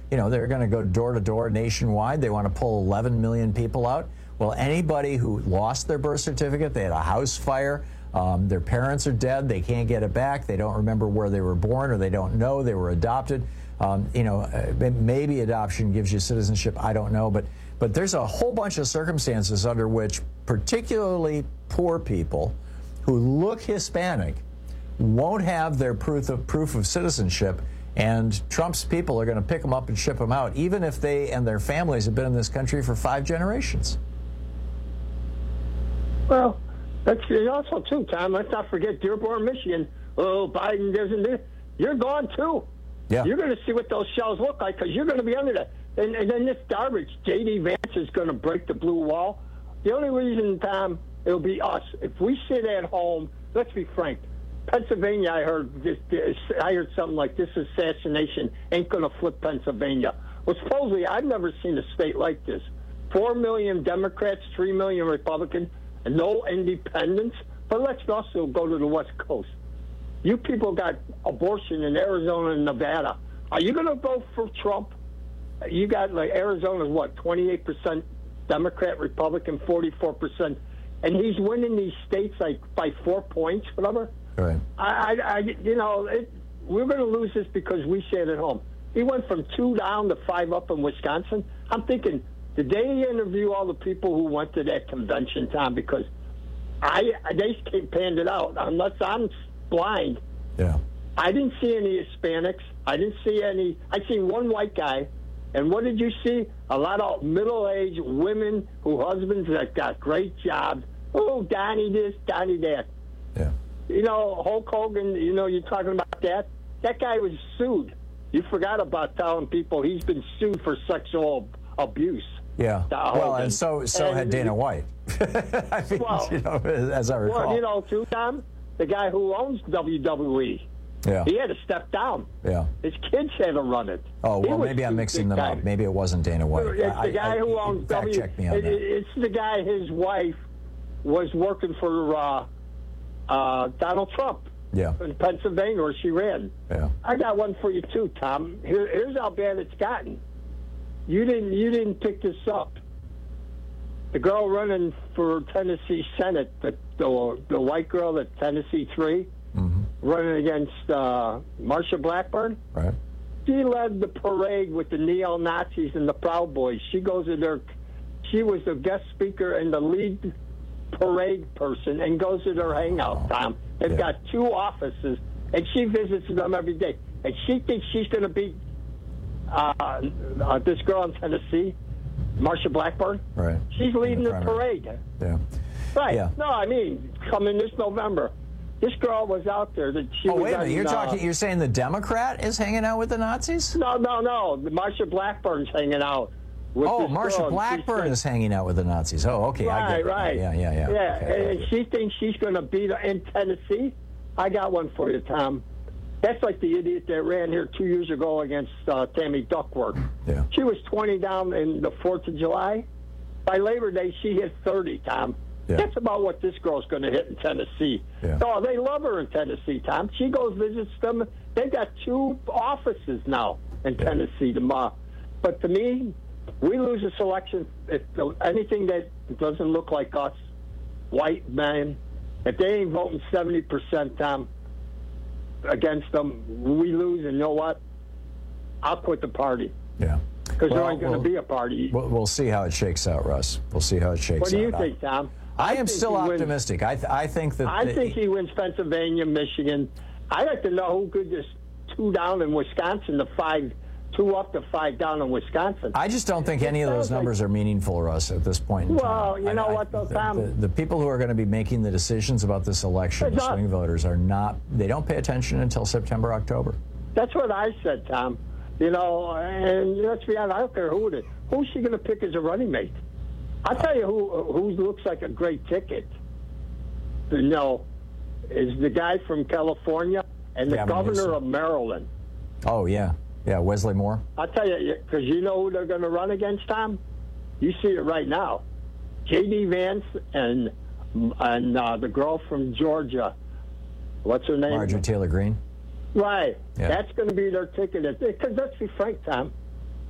you know, they're going to go door to door nationwide. They want to pull eleven million people out. Well, anybody who lost their birth certificate, they had a house fire, um, their parents are dead, they can't get it back, they don't remember where they were born, or they don't know they were adopted. Um, you know, uh, maybe adoption gives you citizenship, I don't know, but but there's a whole bunch of circumstances under which particularly poor people who look Hispanic won't have their proof of proof of citizenship, and Trump's people are going to pick them up and ship them out, even if they and their families have been in this country for five generations. Well, that's also too, Tom. Let's not forget Dearborn, Michigan. Oh, Biden doesn't do. You're gone too. Yeah. You're going to see what those shells look like because you're going to be under that. And, and then this garbage, J D Vance is going to break the blue wall. The only reason, Tom, it'll be us. If we sit at home, let's be frank. Pennsylvania, I heard this, this, I heard something like this assassination ain't going to flip Pennsylvania. Well, supposedly, I've never seen a state like this. Four million Democrats, three million Republicans, and no independents. But let's also go to the West Coast. You people got abortion in Arizona and Nevada. Are you going to vote for Trump? You got, like, Arizona's what, twenty-eight percent Democrat, Republican, forty-four percent. And he's winning these states, like, by four points, whatever. Right. I, I, I you know, it, we're going to lose this because we sat at home. He went from two down to five up in Wisconsin. I'm thinking, did they interview all the people who went to that convention, Tom? Because I, they panned it out. Unless I'm blind. Yeah. I didn't see any Hispanics. I didn't see any. I seen one white guy. And what did you see? A lot of middle-aged women who husbands that got great jobs. Oh, Donnie this, Donnie that. Yeah. You know, Hulk Hogan, you know, you're talking about that. That guy was sued. You forgot about telling people he's been sued for sexual abuse. Yeah. Well, Hogan. and so so And had Dana White. I mean, well, you know, as I recall. Well, you know, too, Tom, the guy who owns W W E. Yeah. He had to step down. Yeah. His kids had to run it. Oh, He well, was maybe I'm too mixing big them time. up. Maybe it wasn't Dana White. It's the I- guy I- who I- owns fact W. check me on it- that. It's the guy. His wife was working for uh, uh, Donald Trump Yeah. in Pennsylvania, where she ran. Yeah. I got one for you too, Tom. Here, here's how bad it's gotten. You didn't. You didn't pick this up. The girl running for Tennessee Senate, the the, the white girl at Tennessee three, Mm-hmm. running against uh, Marsha Blackburn. Right. She led the parade with the neo-Nazis and the Proud Boys. She goes to their, she was the guest speaker and the lead parade person and goes to their hangout, Tom. They've Yeah. got two offices, and she visits them every day. And she thinks she's going to beat uh, uh, this girl in Tennessee, Marsha Blackburn. Right. She's leading the, primary. parade. Yeah. Right. Yeah. No, I mean, coming this November. This girl was out there. That she Oh, was wait a minute. on, You're uh, talking. You're saying the Democrat is hanging out with the Nazis? No, no, no. Marsha Blackburn's hanging out. With Oh, this Marsha girl, and Blackburn she's- is hanging out with the Nazis. Oh, okay. I Right, get it. right. Yeah, yeah, yeah. Yeah, Okay. and she thinks she's going to beat her in Tennessee. I got one for you, Tom. That's like the idiot that ran here two years ago against uh, Tammy Duckworth. Yeah. She was twenty down in the fourth of July. By Labor Day, she hit thirty, Tom. Yeah. That's about what this girl's going to hit in Tennessee. Yeah. Oh, they love her in Tennessee, Tom. She goes visits them. They got two offices now in Tennessee tomorrow. But to me, we lose a selection. If anything that doesn't look like us, white men, if they ain't voting seventy percent, Tom, against them, we lose. And you know what? I'll quit the party. Yeah. Because Well, there ain't going to we'll- be a party. We'll, we'll see how it shakes out, Russ. We'll see how it shakes out. What do you I- think, Tom? I am think still he wins- optimistic. I, th- I think that. I the- think he wins Pennsylvania, Michigan. I'd like to know who could just two down in Wisconsin to five, two up to five down in Wisconsin. I just don't think any of those sounds like- numbers are meaningful, Russ, at this point in time. Well, you know I- I- what, though, the- Tom? The, the people who are going to be making the decisions about this election, the It's not- swing voters, are not. They don't pay attention until September, October. That's what I said, Tom. You know, and let's be honest, I don't care who it is. Who's she going to pick as a running mate? I'll tell you who who looks like a great ticket. You know, is the guy from California and the Gavin governor Newsom. of Maryland. Oh yeah, yeah, Wesley Moore. I'll tell you, because you know who they're going to run against, Tom? You see it right now. J D Vance and and uh, the girl from Georgia. What's her name? Marjorie Taylor Greene. Right. Yeah. That's going to be their ticket. Because let's be frank, Tom.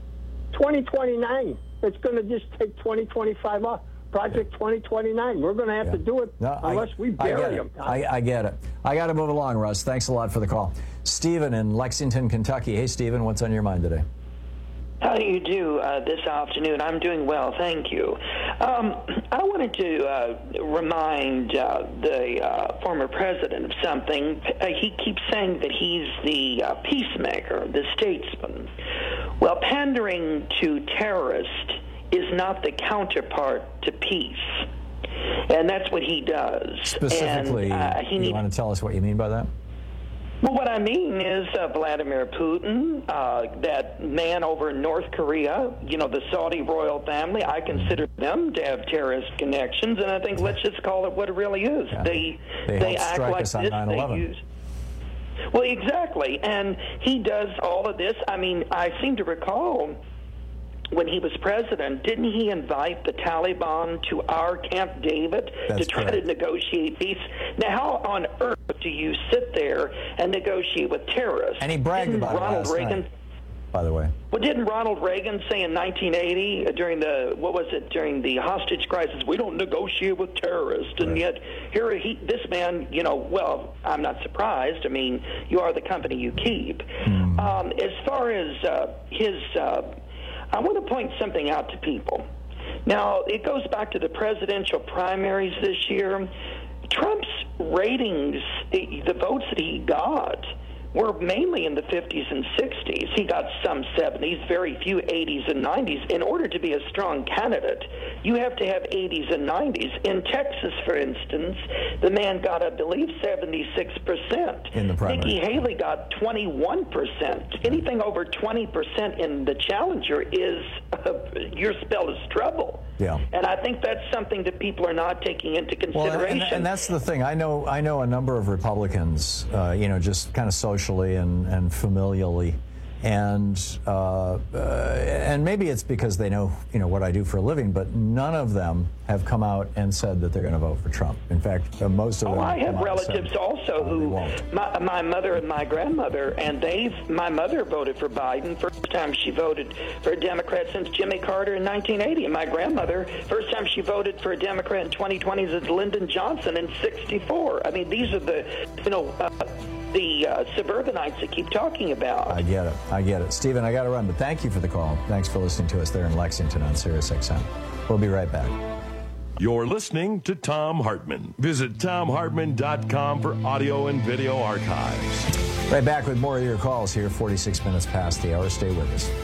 twenty twenty-nine. It's going to just take twenty twenty-five off. Project twenty twenty-nine. We're going to have Yeah. to do it No, unless I, we I bury get them. it. I, I get it. I got to move along, Russ. Thanks a lot for the call. Stephen in Lexington, Kentucky. Hey, Stephen, what's on your mind today? How do you do uh, this afternoon? I'm doing well, thank you. Um, I wanted to uh, remind uh, the uh, former president of something. Uh, he keeps saying that he's the uh, peacemaker, the statesman. Well, pandering to terrorists is not the counterpart to peace. And that's what he does. Specifically, and, uh, he you needs- want to tell us what you mean by that? Well, what I mean is uh, Vladimir Putin, uh, that man over in North Korea, you know, the Saudi royal family, I consider them to have terrorist connections, and I think let's just call it what it really is. Yeah. They They they helped act strike like us on this. nine They eleven. use. Well, exactly, and he does all of this. I mean, I seem to recall when he was president, didn't he invite the Taliban to our Camp David That's to try correct. to negotiate peace? Now, how on earth do you sit there and negotiate with terrorists? And he bragged didn't about it Ronald last Reagan, night, by the way. Well, didn't Ronald Reagan say in nineteen eighty uh, during the what was it during the hostage crisis, we don't negotiate with terrorists, and Right. yet here he, this man, you know, well, I'm not surprised. I mean, you are the company you keep. Mm. Um, as far as uh, his. Uh, I want to point something out to people. Now, it goes back to the presidential primaries this year. Trump's ratings, the, the votes that he got, were mainly in the fifties and sixties. He got some seventies, very few eighties and nineties. In order to be a strong candidate, you have to have eighties and nineties. In Texas, for instance, the man got, I believe, seventy-six percent. In the primary. Nikki Haley got twenty-one percent. Anything over twenty percent in the challenger is, uh, your spell is trouble. Yeah. And I think that's something that people are not taking into Well, consideration. and, and that's the thing. I know I know a number of Republicans, uh, you know, just kind of socially and, and familially. And uh, uh, and maybe it's because they know, you know, what I do for a living, but none of them have come out and said that they're going to vote for Trump. In fact, uh, most of Oh, them I come have out and said, relatives also who, my, my mother and my grandmother, and they've, my mother voted for Biden. First time she voted for a Democrat since Jimmy Carter in nineteen eighty. And my grandmother, first time she voted for a Democrat in twenty twenty is Lyndon Johnson in sixty-four. I mean, these are the, you know, uh, the uh, suburbanites that keep talking about. I get it. I get it. Stephen, I got to run, but thank you for the call. Thanks for listening to us there in Lexington on Sirius X M. We'll be right back. You're listening to Thom Hartmann. Visit Thom Hartmann dot com for audio and video archives. Right back with more of your calls here, forty-six minutes past the hour. Stay with us.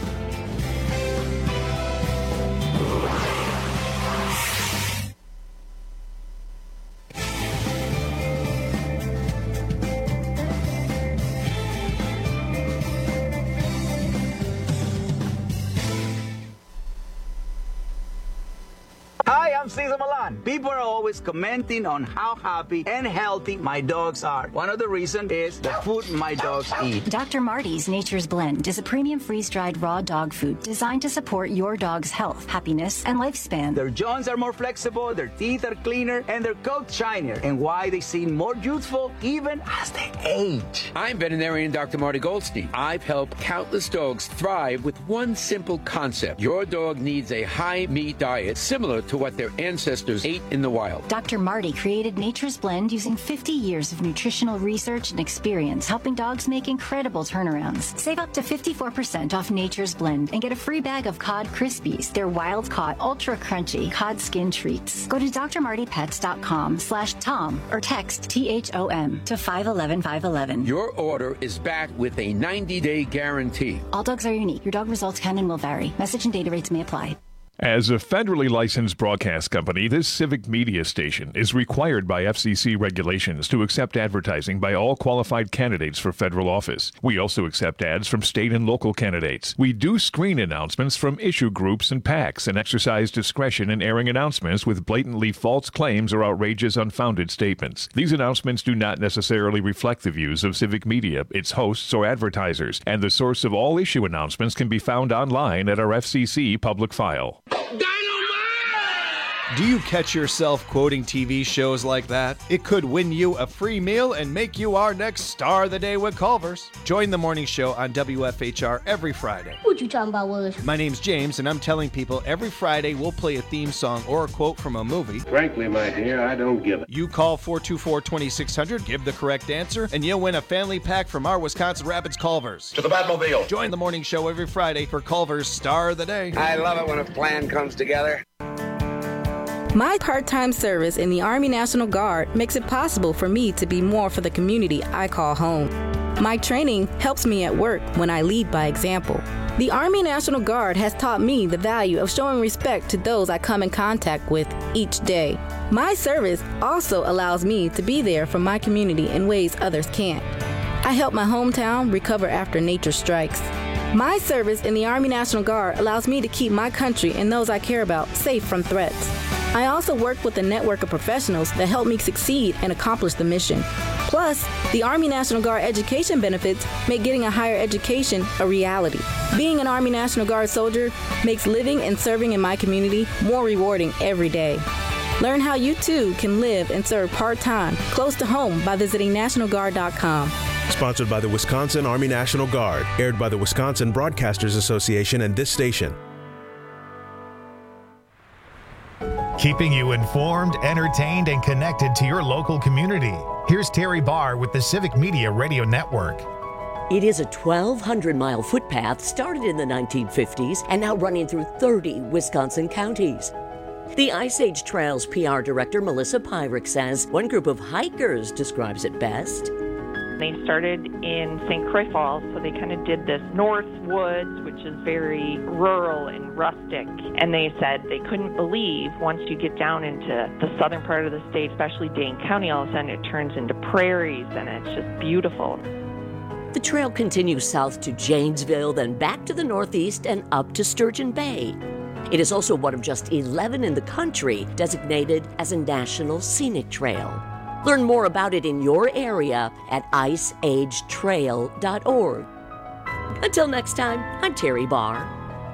Hi, I'm Cesar Milan. People are always commenting on how happy and healthy my dogs are. One of the reasons is the food my dogs eat. Doctor Marty's Nature's Blend is a premium freeze-dried raw dog food designed to support your dog's health, happiness, and lifespan. Their jaws are more flexible, their teeth are cleaner, and their coats shinier. And why they seem more youthful even as they age. I'm veterinarian Doctor Marty Goldstein. I've helped countless dogs thrive with one simple concept. Your dog needs a high-meat diet similar to what their ancestors ate in the wild. Doctor Marty created Nature's Blend using fifty years of nutritional research and experience, helping dogs make incredible turnarounds. Save up to fifty-four percent off Nature's Blend and get a free bag of Cod Krispies, their wild-caught, ultra-crunchy cod skin treats. Go to d r marty pets dot com slash Tom or text T H O M to five one one five one one. Your order is backed with a ninety-day guarantee. All dogs are unique. Your dog results can and will vary. Message and data rates may apply. As a federally licensed broadcast company, this civic media station is required by F C C regulations to accept advertising by all qualified candidates for federal office. We also accept ads from state and local candidates. We do screen announcements from issue groups and PACs and exercise discretion in airing announcements with blatantly false claims or outrageous, unfounded statements. These announcements do not necessarily reflect the views of civic media, its hosts, or advertisers, and the source of all issue announcements can be found online at our F C C public file. Do you catch yourself quoting T V shows like that? It could win you a free meal and make you our next star of the day with Culver's. Join the morning show on W F H R every Friday. What you talking about, Willis? My name's James, and I'm telling people every Friday we'll play a theme song or a quote from a movie. Frankly, my dear, I don't give it. You call four two four, two six zero zero, give the correct answer, and you'll win a family pack from our Wisconsin Rapids Culver's. To the Batmobile. Join the morning show every Friday for Culver's Star of the Day. I love it when a plan comes together. My part-time service in the Army National Guard makes it possible for me to be more for the community I call home. My training helps me at work when I lead by example. The Army National Guard has taught me the value of showing respect to those I come in contact with each day. My service also allows me to be there for my community in ways others can't. I help my hometown recover after nature strikes. My service in the Army National Guard allows me to keep my country and those I care about safe from threats. I also work with a network of professionals that help me succeed and accomplish the mission. Plus, the Army National Guard education benefits make getting a higher education a reality. Being an Army National Guard soldier makes living and serving in my community more rewarding every day. Learn how you too can live and serve part-time, close to home by visiting national guard dot com. Sponsored by the Wisconsin Army National Guard, aired by the Wisconsin Broadcasters Association and this station. Keeping you informed, entertained, and connected to your local community. Here's Terry Barr with the Civic Media Radio Network. It is a twelve hundred mile footpath started in the nineteen fifties and now running through thirty Wisconsin counties. The Ice Age Trails P R director Melissa Pyrick says one group of hikers describes it best. They started in Saint Croix Falls, so they kind of did this north woods, which is very rural and rustic. And they said they couldn't believe once you get down into the southern part of the state, especially Dane County, all of a sudden it turns into prairies and it's just beautiful. The trail continues south to Janesville, then back to the northeast and up to Sturgeon Bay. It is also one of just eleven in the country designated as a National Scenic Trail. Learn more about it in your area at ice age trail dot org. Until next time, I'm Terry Barr.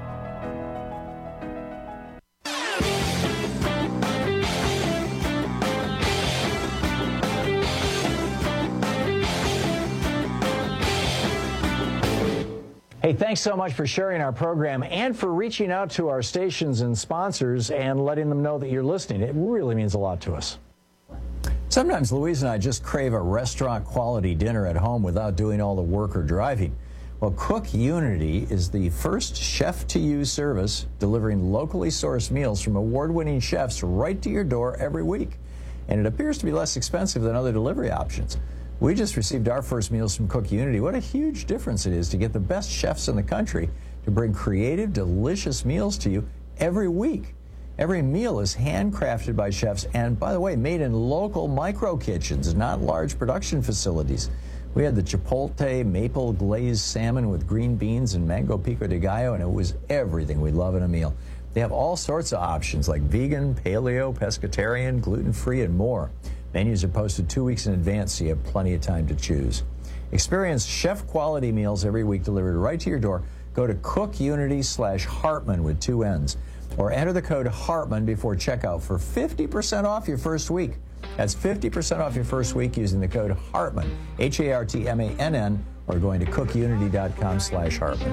Hey, thanks so much for sharing our program and for reaching out to our stations and sponsors and letting them know that you're listening. It really means a lot to us. Sometimes Louise and I just crave a restaurant-quality dinner at home without doing all the work or driving. Well, Cook Unity is the first chef-to-you service delivering locally sourced meals from award-winning chefs right to your door every week. And it appears to be less expensive than other delivery options. We just received our first meals from Cook Unity. What a huge difference it is to get the best chefs in the country to bring creative, delicious meals to you every week. Every meal is handcrafted by chefs and, by the way, made in local micro kitchens, not large production facilities. We had the Chipotle maple glazed salmon with green beans and mango pico de gallo, and it was everything we love in a meal. They have all sorts of options like vegan, paleo, pescatarian, gluten-free, and more. Menus are posted two weeks in advance, so you have plenty of time to choose. Experience chef-quality meals every week delivered right to your door. Go to cookunity slash Hartman with two N's. Or enter the code Hartman before checkout for fifty percent off your first week. That's fifty percent off your first week using the code Hartman, H A R T M A N N, or going to cookunity dot com slash Hartman.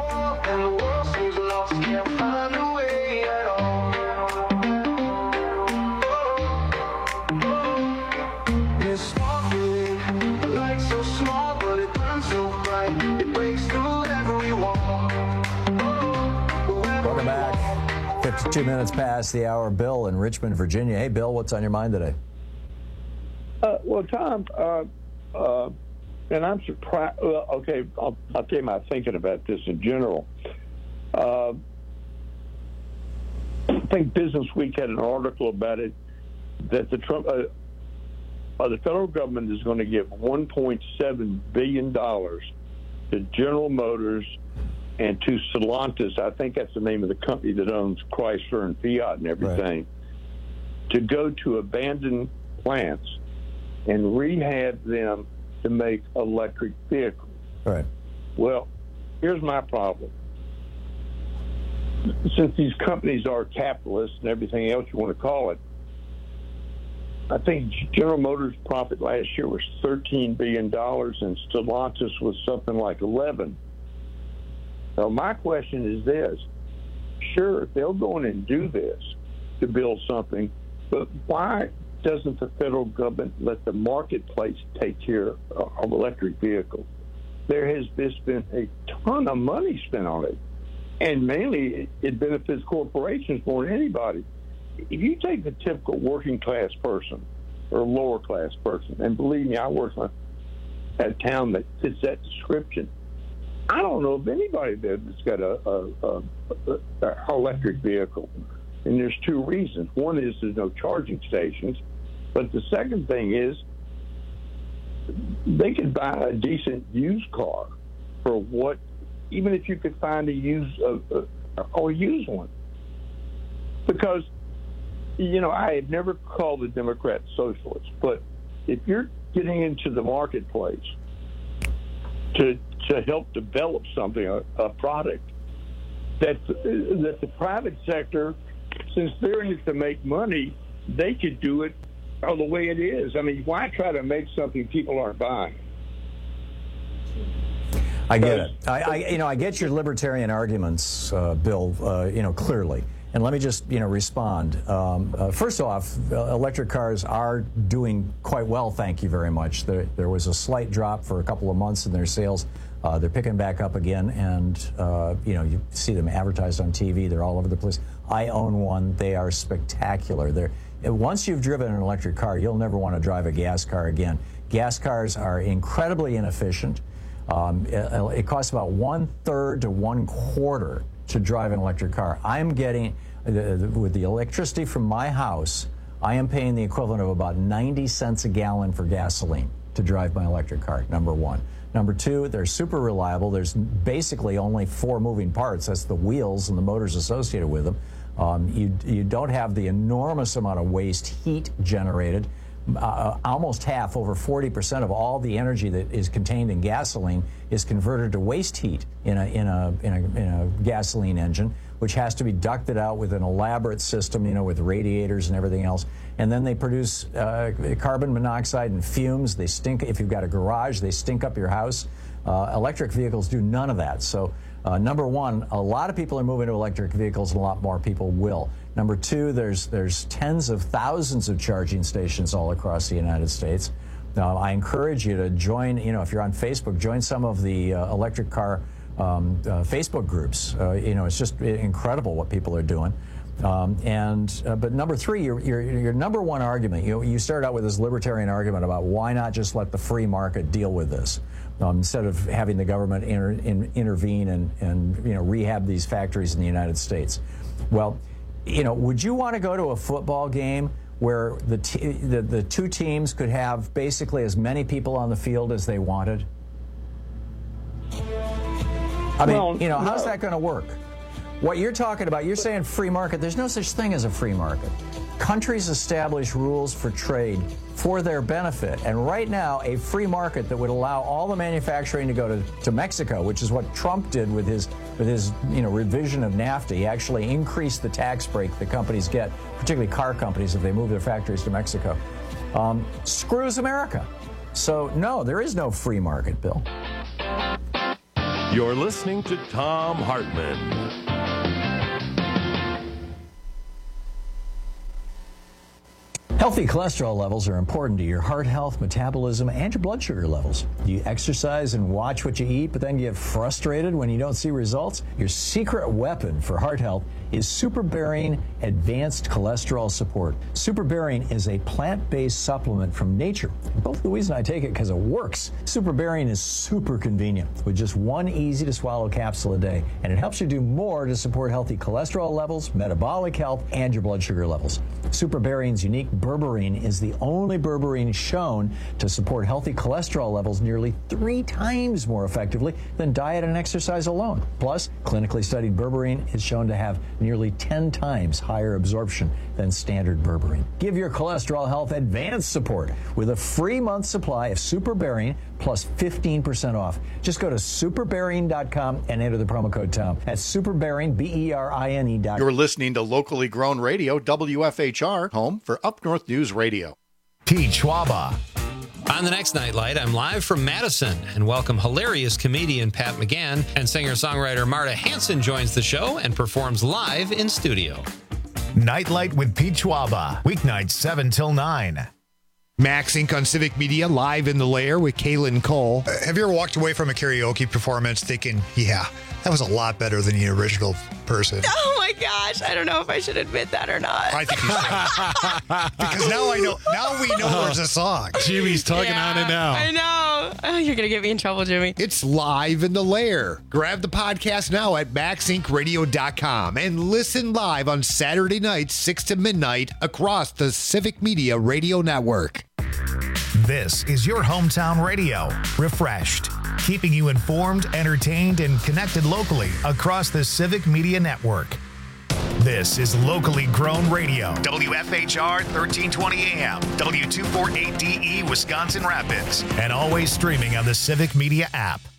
Welcome back. fifty-two minutes past the hour. Bill in Richmond, Virginia. Hey, Bill, what's on your mind today? Uh, well, Tom, uh, uh, and I'm surprised. Well, okay, I'll, I'll tell you my thinking about this in general. Uh, I think Business Week had an article about it that the Trump, uh, uh, the federal government is going to give one point seven billion dollars to General Motors and to Stellantis. I think that's the name of the company that owns Chrysler and Fiat and everything, right, to go to abandoned plants and rehab them to make electric vehicles. Right. Well, here's my problem. since these companies are capitalists and everything else you want to call it, I think General Motors' profit last year was thirteen billion dollars and Stellantis was something like eleven. So my question is this. Sure, they'll go in and do this to build something, but why doesn't the federal government let the marketplace take care of electric vehicles? There has been a ton of money spent on it, and mainly it benefits corporations more than anybody. If you take the typical working class person or lower class person, and believe me, I work in a town that fits that description, I don't know of anybody there that's got a, a, a, a electric vehicle. And there's two reasons. One is there's no charging stations, but the second thing is they could buy a decent used car for what, even if you could find a used uh, uh, or use one. Because, you know, I have never called the Democrats socialists, but if you're getting into the marketplace to to help develop something, a, a product, that that the private sector, since they're in it to make money, they could do it oh, the way it is. I mean, why try to make something people aren't buying? I get it. I, I, you know, I get your libertarian arguments, uh, Bill. Uh, you know, clearly. And let me just, you know, respond. Um, uh, first off, uh, electric cars are doing quite well, thank you very much. There, there was a slight drop for a couple of months in their sales. Uh, they're picking back up again, and, uh, you know, you see them advertised on T V. They're all over the place. I own one. They are spectacular. They're, once you've driven an electric car, you'll never want to drive a gas car again. Gas cars are incredibly inefficient. Um, it, it costs about one-third to one-quarter to drive an electric car. I'm getting, uh, with the electricity from my house, I am paying the equivalent of about ninety cents a gallon for gasoline to drive my electric car, number one. Number two, they're super reliable. There's basically only four moving parts. That's the wheels and the motors associated with them. Um, you, you don't have the enormous amount of waste heat generated. Uh, almost half, over forty percent of all the energy that is contained in gasoline is converted to waste heat in a, in a, in a, in a gasoline engine, which has to be ducted out with an elaborate system, you know, with radiators and everything else. And then they produce uh, carbon monoxide and fumes. They stink. If you've got a garage, they stink up your house. Uh, electric vehicles do none of that. So uh, number one, a lot of people are moving to electric vehicles, and a lot more people will. Number two, there's there's tens of thousands of charging stations all across the United States. Uh, I encourage you to join, you know, if you're on Facebook, join some of the uh, electric car um, uh, Facebook groups. Uh, you know, it's just incredible what people are doing. Um, and uh, but number three, your, your your number one argument, you you started out with this libertarian argument about why not just let the free market deal with this, um, instead of having the government inter, in, intervene and and you know rehab these factories in the United States. Well, you know, would you want to go to a football game where the, t the the two teams could have basically as many people on the field as they wanted? I mean, well, you know, how's no. that going to work? What you're talking about, you're saying free market. There's no such thing as a free market. Countries establish rules for trade for their benefit. And right now, a free market that would allow all the manufacturing to go to, to Mexico, which is what Trump did with his, with his you know, revision of NAFTA. He actually increased the tax break that companies get, particularly car companies, if they move their factories to Mexico. Um, screws America. So, no, there is no free market, Bill. You're listening to Thom Hartmann. Healthy cholesterol levels are important to your heart health, metabolism, and your blood sugar levels. Do you exercise and watch what you eat, but then get frustrated when you don't see results? Your secret weapon for heart health is SuperBarian Advanced Cholesterol Support. SuperBarian is a plant-based supplement from nature. Both Louise and I take it because it works. SuperBarian is super convenient with just one easy-to-swallow capsule a day, and it helps you do more to support healthy cholesterol levels, metabolic health, and your blood sugar levels. SuperBarian's unique berberine is the only berberine shown to support healthy cholesterol levels nearly three times more effectively than diet and exercise alone. Plus, clinically studied berberine is shown to have nearly ten times higher absorption than standard berberine. Give your cholesterol health advanced support with a free month supply of SuperBarian plus fifteen percent off. Just go to super bearing dot com and enter the promo code Tom. That's superbearing, B E R I N E dot com. You're listening to locally grown radio, W F H R, home for Up North News Radio. Pete Schwaba. On the next Nightlight, I'm live from Madison and welcome hilarious comedian Pat McGann, and singer-songwriter Marta Hanson joins the show and performs live in studio. Nightlight with Pete Schwaba, weeknights seven till nine. Max Incorporated on Civic Media, live in the lair with Kaylin Cole. Uh, have you ever walked away from a karaoke performance thinking, yeah, that was a lot better than the original person? Oh my gosh, I don't know if I should admit that or not. I think you should. Because now I know, now we know there's a song. Jimmy's tugging Yeah, on it now. I know. Oh, you're going to get me in trouble, Jimmy. It's live in the lair. Grab the podcast now at max inc radio dot com and listen live on Saturday nights, six to midnight, across the Civic Media Radio Network. This is your hometown radio, refreshed, keeping you informed, entertained, and connected locally across the Civic Media Network. This is locally grown radio, W F H R thirteen twenty A M, W two forty-eight D E, Wisconsin Rapids, and always streaming on the Civic Media app.